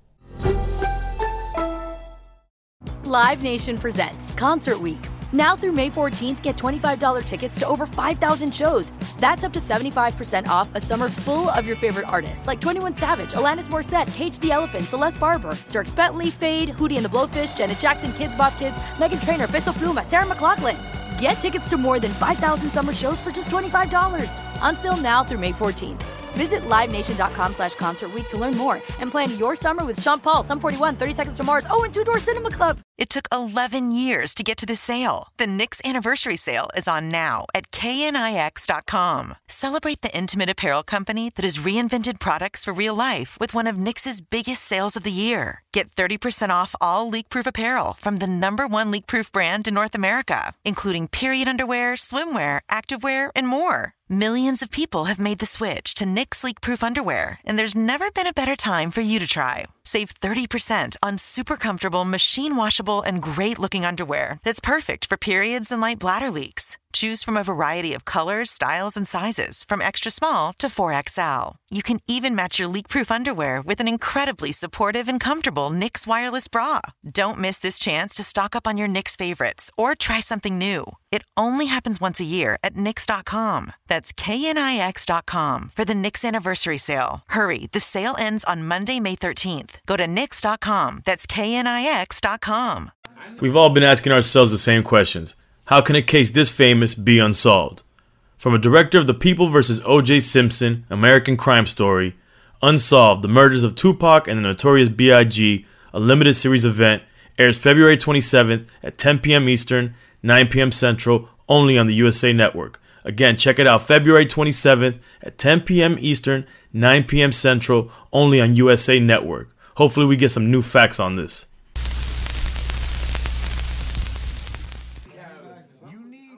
Live Nation presents Concert Week. Now through May fourteenth, get twenty-five dollars tickets to over five thousand shows. That's up to seventy-five percent off a summer full of your favorite artists like twenty-one Savage, Alanis Morissette, Cage the Elephant, Celeste Barber, Dierks Bentley, Fade, Hootie and the Blowfish, Janet Jackson, Kids Bop Kids, Meghan Trainor, Bissell Pluma, Sarah McLachlan. Get tickets to more than five thousand summer shows for just twenty-five dollars. Until now through May fourteenth. Visit livenation.com slash concert week to learn more and plan your summer with Sean Paul, Sum forty-one, thirty Seconds to Mars, oh, and Two Door Cinema Club. It took eleven years to get to this sale. The Knix Anniversary Sale is on now at K N I X dot com. Celebrate the intimate apparel company that has reinvented products for real life with one of Knix's biggest sales of the year. Get thirty percent off all leak-proof apparel from the number one leak-proof brand in North America, including period underwear, swimwear, activewear, and more. Millions of people have made the switch to Knix leak-proof underwear, and there's never been a better time for you to try. Save thirty percent on super comfortable, machine-washable, and great-looking underwear that's perfect for periods and light bladder leaks. Choose from a variety of colors, styles, and sizes, from extra small to four X L. You can even match your leak-proof underwear with an incredibly supportive and comfortable Knix wireless bra. Don't miss this chance to stock up on your Knix favorites or try something new. It only happens once a year at Knix dot com. That's K N I X dot com for the Knix Anniversary Sale. Hurry, the sale ends on Monday, May thirteenth. Go to Knix dot com. That's K N I X dot com. We've all been asking ourselves the same questions. How can a case this famous be unsolved? From a director of The People versus O J Simpson, American Crime Story, Unsolved, The Murders of Tupac and the Notorious B I G, a limited series event, airs February twenty-seventh at ten p.m. Eastern, nine p.m. Central, only on the U S A Network. Again, check it out February twenty-seventh at ten p.m. Eastern, nine p.m. Central, only on U S A Network. Hopefully we get some new facts on this. You need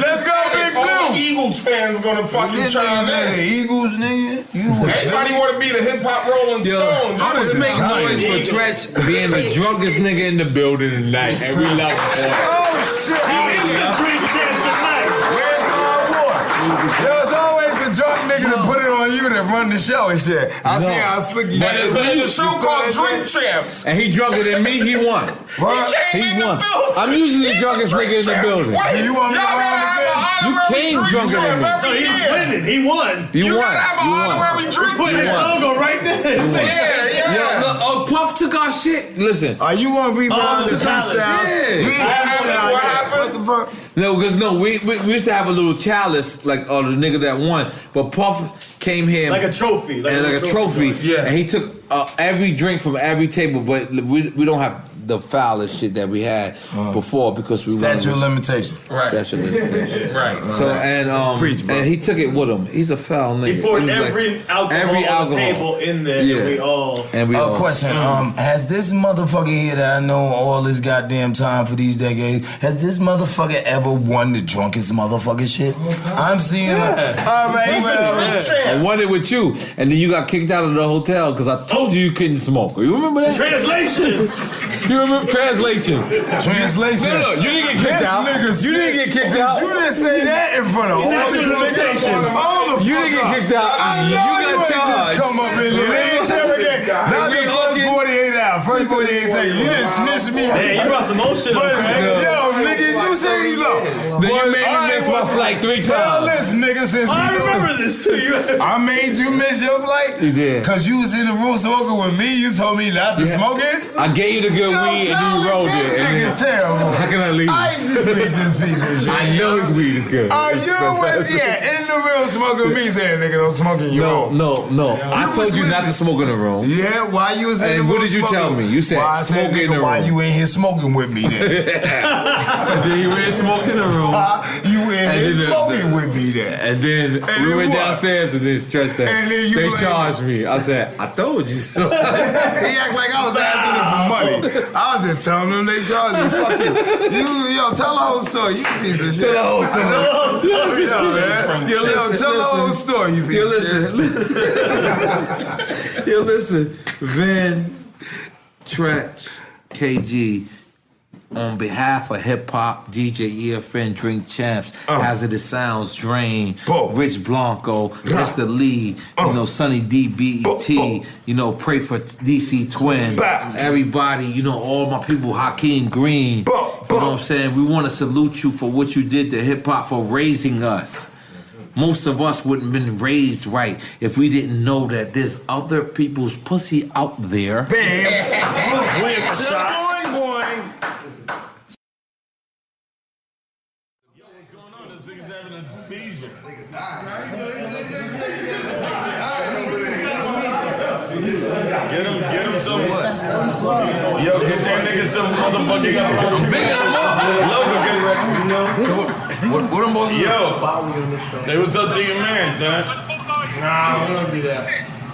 Let's go, Big Blue. Eagles fans gonna fucking This chime nigga in. the Eagles, nigga. You Everybody want to be the hip hop Rolling Yo, Stones. I was You making the noise for Giants. Tretch being the drunkest nigga in the building tonight, and we love it. Oh shit! Drink champ tonight. Where's my boy? Yo, it's always the drunk nigga to put it on you that run the show and shit. I No. see how slick you But is. it's The show called Drink Champs. And he drunker than me, he won. What? He won. I'm usually the drunkest nigga in the building. What? You want me to Y'all run gotta the have an You honorary came drink drunker than champ me. every No, he's year. winning. He won. You, You won. gotta have You an won. honorary drink Put his champ. logo right there. Yeah, yeah. Yo, look, oh, Puff took our shit. Listen. Are you gonna revive Oh, the the challenge. freestyles? Yeah. We What happened? What What the fuck? No, because no, we, we we used to have a little chalice, like, oh, the nigga that won. But Puff came here. Like a trophy. and like a trophy. Yeah. And he took uh, every drink from every table, but we we don't have the foulest shit that we had before because we Statute run of limitation. Right. Statute of limitation. Right. So and um Preach, bro. and he took it with him. He's a foul nigga. He poured It was like- every alcohol every on the alcohol. table in there, Yeah. and we all. And we A all, question. Um, has this motherfucker here that I know all this goddamn time for these decades, has this motherfucker ever won the drunkest motherfucking shit? I'm seeing Yeah. like, all right, He's a well, drink champ. I won it with you, and then you got kicked out of the hotel because I told you you couldn't smoke. You remember that? Translation. You remember translation? translation. No, no, you didn't get kicked This out. nigga You said- didn't get kicked out. You didn't say that in front of all Statute these of niggas. limitations. Hold the You fuck didn't get up. kicked out. I You know got you ain't charged. just come up in here and interrogate. Not We the all first get- forty-eight hours. First forty-eight seconds. You didn't snitch me out. Hey, you brought some motion up, But, Craig. yo, niggas, you say he low. Then you made me miss my flight three Tell times. this nigga since we I know- remember this too. You I made you miss your flight? You did. Cause you was in the room smoking with me. You told me not to Yeah. smoke it. I gave you the good Yo, weed and tell you me rolled this it. And nigga then, terrible. how can I leave? I just made this piece of shit. I know his weed is good. Oh, It's you was, fantastic. yeah, in the room smoking me saying, nigga, don't smoke in your No, room. no, no. I You told was you with not me. to smoke in the room. Yeah, why you was in And the room what did you smoking? tell me? You said, why I said, smoke in nigga, the why room. you in here smoking with me then? And then you went and smoked in the room. Huh? You in And here then the- smoking the- with me then. And then And we then went what? downstairs and then Stretch said, And then you they blame- charged me. I said, I told you so. He act like I was asking him for money. I was just telling him they charged me. Fuck you. You, yo, tell the whole story. You piece of shit. Tell the whole story. Yo, man. Yo, listen, tell the whole listen. story, you piece Yo, of shit. listen. Yo, listen. Van, Tretch, K G, on behalf of hip hop, D J E F N, Drink Champs, Uh. Hazardous Sounds, Drain, Bo. Rich Blanco, Mister Lee, Uh. you know, Sonny D, B E T, Bo. you know, Pray for D C Twin, Bah. everybody, you know, all my people, Hakeem Green. Bo. You know what I'm saying? We want to salute you for what you did to hip hop, for raising us. Most of us wouldn't have been raised right if we didn't know that there's other people's pussy out there. Bam. Whip shot. Boing, boing. Get him, get him some what? Yo, get that nigga some motherfucking logo. Get right, you know? What, what am I Yo, say what's up to your man, son. Nah, I don't wanna do that.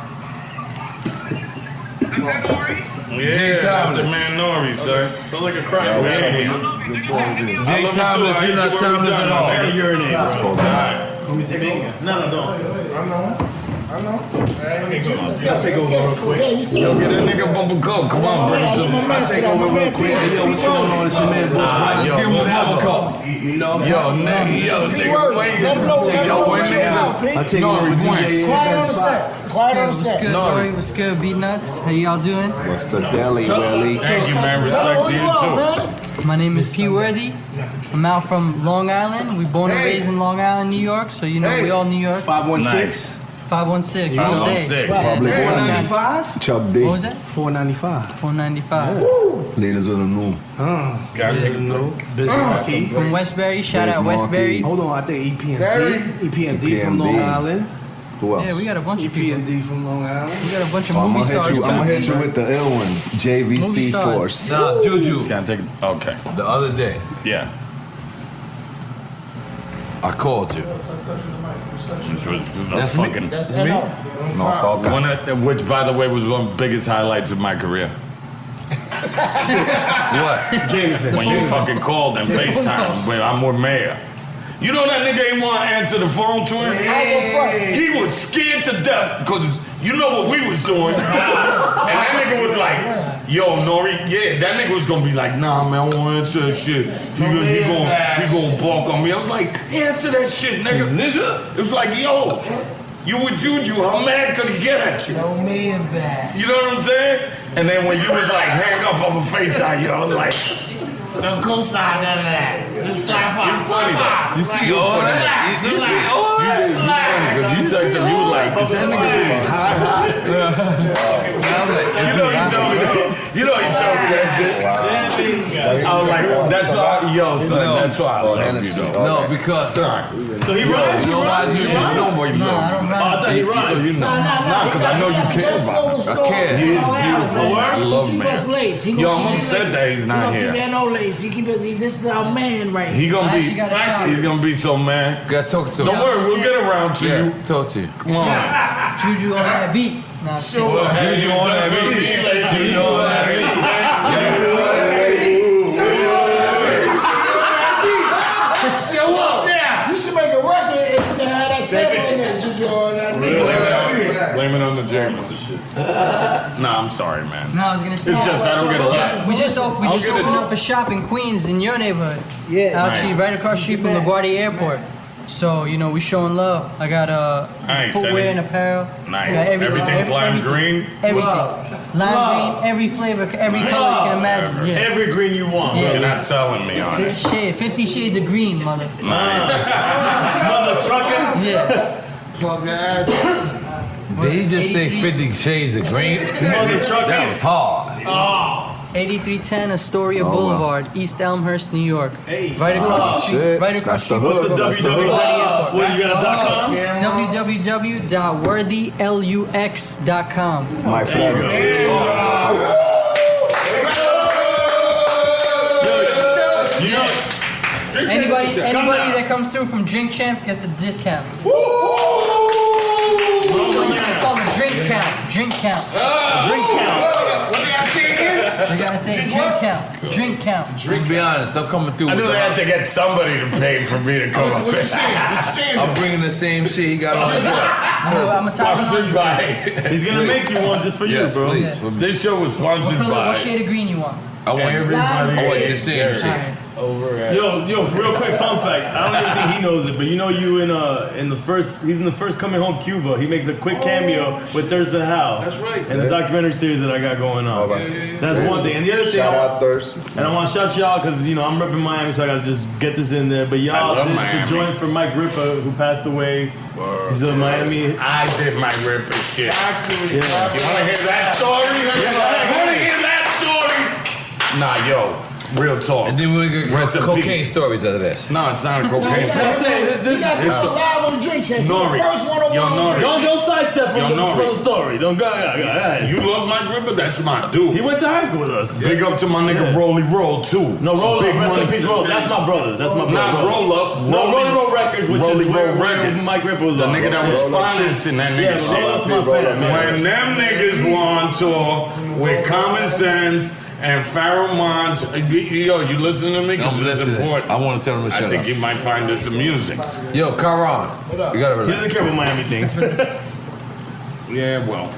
Yeah, that's a man Nori, sir. So like a crime man. Jay Thomas, you're not Thomas at all. Nigga, your name. No, no, no. I know. I know. I'll take over real quick. Yo, get that nigga bumper coat. Come on, bring it to me. I'll take over real quick. Hey, yo, what's going on? It's your man, Bush. Let's give him a bumper coat. You know? Yo, nigga, yo, nigga, wait. Let him know, let him know what you about, P. I'll take No, over we D J went. Quiet on the set. Quiet on the What's set. good, Nori? What's good, Beat Nuts? How y'all doing? What's the deli, Willie? Thank you, man. Respect to you, too. My name is P. Worthy. I'm out from Long Island. We born and raised in Long Island, New York, so you know we all New York. five one six. five one six, all day. five one six. Public Yeah. four enemy. ninety-five? Chub D. What was that? four ninety-five. four ninety-five. Ladies of the new. Uh, Gotta take a no. Business key. From Westbury, shout There's out Westbury. Marquis. Hold on, I think E P M D. E P M D from E P M D. Long Island. Who else? Yeah, we got a bunch E of P people. M D from Long Island. We got a bunch of Oh, I'm movie gonna hit stars. you. I'm too. gonna hit you with the ill one. J V C Movie stars. Force. Nah, Juju. Can't take it. Okay. The other day, Yeah. I called you. Which was the That's me. fucking. That's me? No, okay. One of, which, by the way, was one of the biggest highlights of my career. What? Jameson. When you fucking called and FaceTime when I'm with Mayor. You know that nigga ain't want to answer the phone to him? Hey. He was scared to death because you know what we was doing. And that nigga was like, yo, Nori, yeah, that nigga was going to be like, nah, man, I don't want to answer that shit. He going he gonna, he gonna bark on me. I was like, answer that shit, nigga. Nigga. It was like, yo, you with Juju, how mad could he get at you? No man back. You know what I'm saying? And then when you was like, hang up on the FaceTime, you know, I was like, don't co-sign none of that. Just slap you off. funny though. You see all that? You see all that? You funny because you text him, you was like, is that nigga really high, high? You know you told me that. You know you showed me that shit. I was like, that's why, yo, son, No. that's why I love you, though. No, because son. So he Yo, rides? you know why you know boy, you know. I don't Oh, I thought he rides. So you know. Nah, because I know you care about him. I care. He is beautiful. I love Keep us man. lace. He Yo, gonna I'm keep upset us that he's lace. not He gonna here. keep that no lace. He keep it. This is our man right He here. gonna I be, actually got a shower. he's gonna be so mad. gotta talk to him. Don't worry, we'll get around to Yeah, you. talk to you. Come on. Juju on that beat. Nah, Sure. Juju on that beat. Juju on that beat. Show up now. You should make a record if you had that sample in there. Juju on that Blame beat. it on- Blame it on the Jameson shit. Nah, I'm sorry, man. No, I was gonna say. It's just I don't get a lot. We just op- we I'll just get it. opened up a shop in Queens in your neighborhood. Yeah. Actually, Nice. right across the street from LaGuardia Airport. So you know we showing love. I got uh, Nice. footwear and Any- apparel. Nice. I got everything. Everything's every- lime everything. green? Everything. Love. Lime Love. green, every flavor, every color you can imagine. Yeah. Every green you want. Yeah. You're not selling me on it. Shade, Fifty Shades of Green, mother. Nice. Mother trucker. Yeah. Plug the address. Did he just say fifty shades of green? Mother trucker. That was hard. Oh. eighty-three ten Astoria Boulevard, East Elmhurst, New York. Hey. Right across the street. shit. Right across That's the the street. hood. from What's the LaGuardia W W? Airport. What you got a dot com? w w w dot worthy lux dot com. My friend. You know, Anybody, Come anybody down. that comes through from Drink Champs gets a discount. Woo! It's called a drink count. Drink count. Drink count. What did I say again? You gotta say drink count. Drink count. To be honest, I'm coming through. I knew with they the- had to get somebody to pay for me to come up What you here. saying? What you saying? I'm bringing the same shit he got on his I'm a, I'm a Sponsored by. He's gonna make you one just for you, Yes, bro. please. This show was What sponsored color, by what shade of green you want? I want everybody. I want the same shit. Alright. Over at Yo, yo, real quick fun fact. I don't even think he knows it, but you know you in uh in the first he's in the first Coming Home Cuba. He makes a quick cameo with Thurston Howell. That's right. In the documentary series that I got going on. That's one thing. And the other thing, Shout I, out Thirst. and I want to shout y'all because you know I'm repping Miami, so I gotta just get this in there. But I y'all love did Miami. the joint for Mike Ripper, who passed away. He's in Miami. I did my rip and shit. Yeah. You wanna hear that story? You wanna hear that story? Nah, yo, real talk. And then we're gonna Rest get in cocaine peace. stories out of this. No, it's not a cocaine Let's story. say this, this, You got this live on Drink Champs. Nori. The first one on Yo, one. Nori. don't don't sidestep from, Yo, the, Nori. from the story. Don't go. Yeah, yeah, yeah. You love Mike Ripper? That's my dude. He went to high school with us. Big up to my nigga Rolly Roll too. No, roll Big up. Rest in money. peace, roll. That's my brother. That's my brother. Not roll up. No, Rolly Roll Records, which Rolly is where, Roll where Records. Mike Ripper was The on. nigga that was Roll up too. financing that Yeah, nigga roll up shit. my fan, man. When them niggas were on tour with Common Sense and Pharaoh Monch, yo, you listen to me? I'm Because it's listening. important. I want to tell him to I shut think up. you might find this amusing. Yo, Karan, you gotta He relax. doesn't care about Miami things. Yeah, well.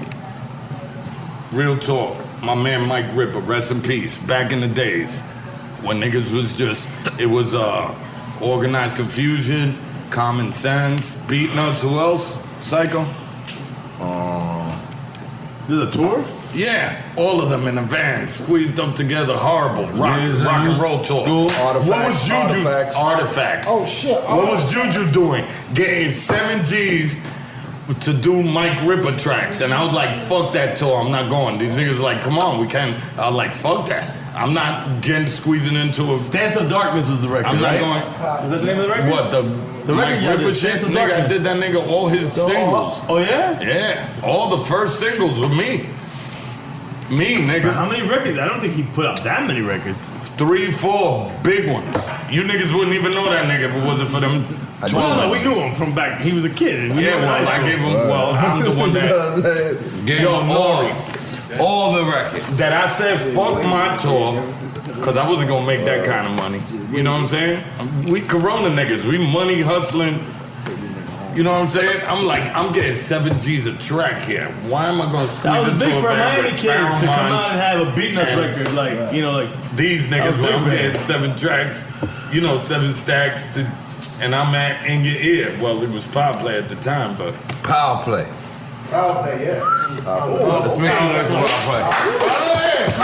Real talk. My man Mike Ripper, rest in peace. Back in the days when niggas was just, it was uh, organized confusion, Common Sense, Beat Nuts, who else? Psycho? Uh, This is a tour? yeah, all of them in a van, squeezed up together, horrible. Rock, Yeah, it's a rock and news- roll talk. school. What was Artifacts, Juju? artifacts. Artifacts. Oh shit. What was Juju doing? Getting seven G's to do Mike Ripper tracks. And I was like, fuck that tour, I'm not going. These niggas were like, come on, we can. I was like, fuck that. I'm not getting squeezing into a. Stance of Darkness was the record. I'm not right? going. Is that the name of the record? What, the, The Mike record y'all Ripper did, shit? Stance of Nigga, I Darkness. did that nigga all his singles. Oh, yeah? Yeah, all the first singles were me. Me, nigga. How many records? I don't think he put out that many records. Three, four big ones. You niggas wouldn't even know that nigga if it wasn't for them. Well, no, we knew him from back. He was a kid. and we Yeah, knew him in well, high I school. gave him. Well, I'm the one that Give Yo, him all, Nori. all the records. that I said fuck my tour Cause I wasn't gonna make that kind of money. You know what I'm saying? We Corona niggas, we money hustling. You know what I'm saying? I'm like, I'm getting seven G's a track here. Why am I gonna squeeze That was into big a for a band Miami with kid to come Pheromones out and have a beating us and- record, like, you know, like These that was niggas, big when I'm for them. getting seven tracks, you know, seven stacks to, and I'm at in your ear. Well, it was Power Play at the time, but Power Play. Power Play, yeah. Let's make some noise for Power Play.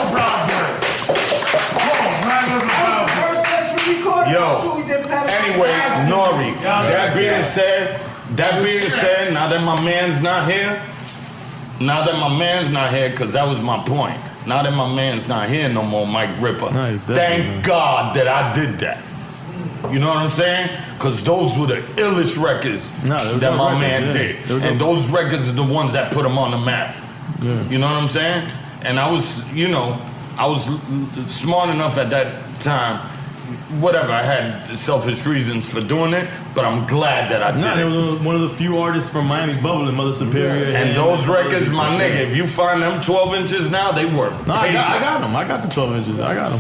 Yo, anyway, Nori, that being said, that being said, now that my man's not here, now that my man's not here, because that was my point. Now that my man's not here no more, Mike Ripper, thank God that I did that. You know what I'm saying? Because those were the illest records No, they were that dope my records, man yeah. did. They were And dope. those records are the ones that put him on the map. You know what I'm saying? And I was, you know, I was l- l- smart enough at that time. Whatever, I had selfish reasons for doing it, but I'm glad that I did Nah, it. they was one of the few artists from Miami's bubble in Mother Superior. And those records, my nigga, if you find them twelve inches now, they worth No, I paper. got, I got them. I got the twelve inches. I got them.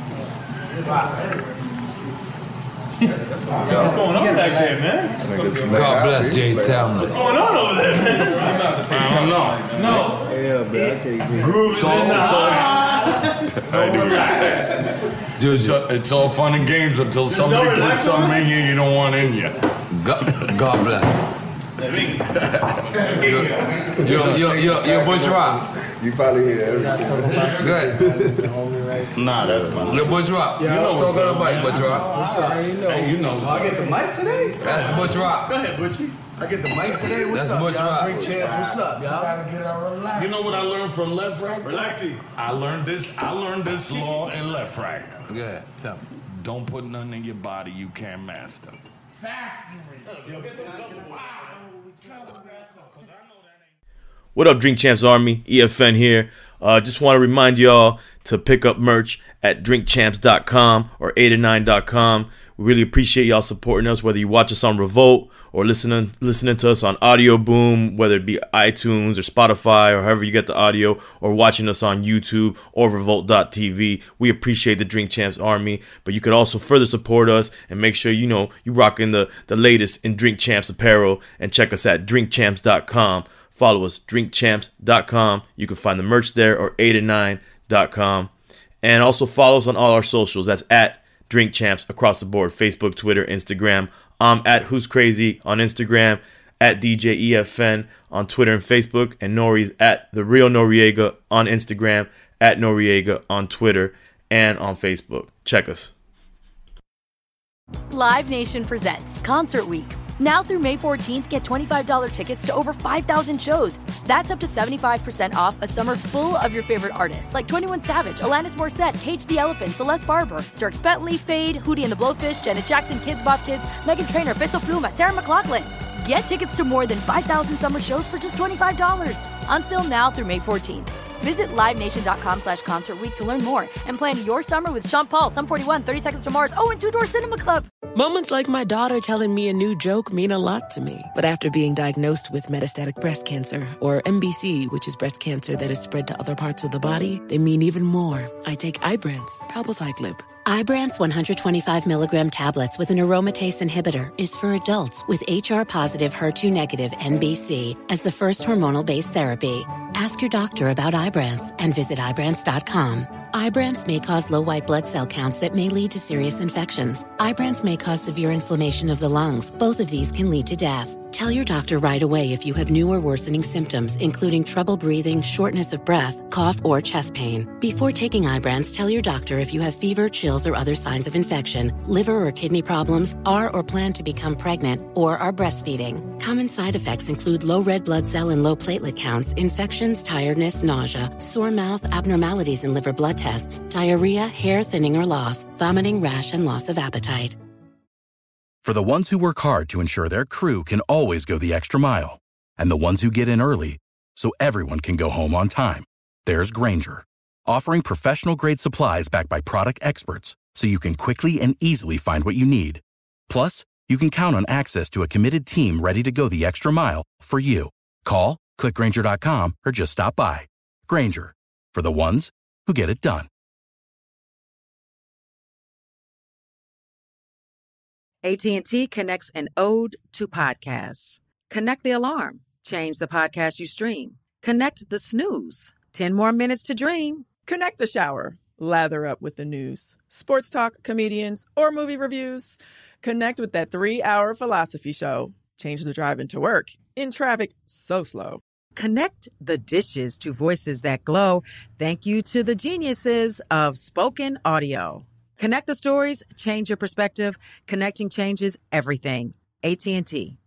What's going on back there, man? God bless Jay Talman. What's going on over there, man? I don't know. No. Yeah, man, I can't Groove's It's all, in the it's all, house. I didn't even say. It's, all- it's all fun and games until somebody no puts relax something on in you you don't want in you. God, God bless. Yo, yo, yo, yo, Butch Rock. You probably hear everything. Good. Nah, that's my Little Butch Rock. You know what's talking up, about man. Butch Rock. Hey, you know. Hey, you know. Oh, I get the mic today? That's Butch Rock. Go ahead, Butchie. I get the mic today? What's That's up, Butch y'all? Rock. Drink champs, what's up, y'all? You know what I learned from Left Right? Relaxy. I learned this. I learned this law in Left Right. Yeah, tell me. Don't put nothing in your body you can't master. What up, Drink Champs Army? E F N here. Uh, just want to remind y'all to pick up merch at drink champs dot com or eight oh nine dot com. We really appreciate y'all supporting us, whether you watch us on Revolt or listening listening to us on Audio Boom, whether it be iTunes or Spotify or however you get the audio, or watching us on YouTube or revolt dot t v. We appreciate the Drink Champs Army, but you could also further support us and make sure you know you rocking the, the latest in Drink Champs apparel, and check us at drink champs dot com. Follow us, drink champs dot com. You can find the merch there, or eight oh nine dot com. And also follow us on all our socials. That's at Drink Champs across the board. Facebook, Twitter, Instagram. I'm at Who's Crazy on Instagram, at D J E F N on Twitter and Facebook, and Nori's at The Real Noriega on Instagram, at Noriega on Twitter and on Facebook. Check us. Live Nation presents Concert Week. Now through May fourteenth, get twenty-five dollars tickets to over five thousand shows. That's up to seventy-five percent off a summer full of your favorite artists like twenty-one Savage, Alanis Morissette, Cage the Elephant, Celeste Barber, Dierks Bentley, Fade, Hootie and the Blowfish, Janet Jackson, Kids Bop Kids, Meghan Trainor, Peso Pluma, Sarah McLachlan. Get tickets to more than five thousand summer shows for just twenty-five dollars. Until now through May fourteenth. Visit live nation dot com slash concert week to learn more and plan your summer with Sean Paul, Sum forty-one, thirty Seconds to Mars, oh, and Two Door Cinema Club. Moments like my daughter telling me a new joke mean a lot to me. But after being diagnosed with metastatic breast cancer, or M B C, which is breast cancer that is spread to other parts of the body, they mean even more. I take Ibrance, palbociclib. Ibrance one hundred twenty-five milligram tablets with an aromatase inhibitor is for adults with H R-positive, H E R two negative M B C as the first hormonal-based therapy. Ask your doctor about Ibrance and visit Ibrance dot com. Ibrance may cause low white blood cell counts that may lead to serious infections. Ibrance may cause severe inflammation of the lungs. Both of these can lead to death. Tell your doctor right away if you have new or worsening symptoms, including trouble breathing, shortness of breath, cough, or chest pain. Before taking Ibrance, tell your doctor if you have fever, chills, or other signs of infection, liver or kidney problems, are or plan to become pregnant, or are breastfeeding. Common side effects include low red blood cell and low platelet counts, infections, tiredness, nausea, sore mouth, abnormalities in liver blood tests, diarrhea, hair thinning or loss, vomiting, rash, and loss of appetite. For the ones who work hard to ensure their crew can always go the extra mile, and the ones who get in early so everyone can go home on time, there's Grainger, offering professional-grade supplies backed by product experts so you can quickly and easily find what you need. Plus, you can count on access to a committed team ready to go the extra mile for you. Call, click Grainger dot com, or just stop by. Grainger, for the ones who get it done. A T and T connects an ode to podcasts. Connect the alarm. Change the podcast you stream. Connect the snooze. ten more minutes to dream. Connect the shower. Lather up with the news. Sports talk, comedians, or movie reviews. Connect with that three-hour philosophy show. Change the drive into work in traffic so slow. Connect the dishes to voices that glow. Thank you to the geniuses of spoken audio. Connect the stories, change your perspective. Connecting changes everything. A T and T.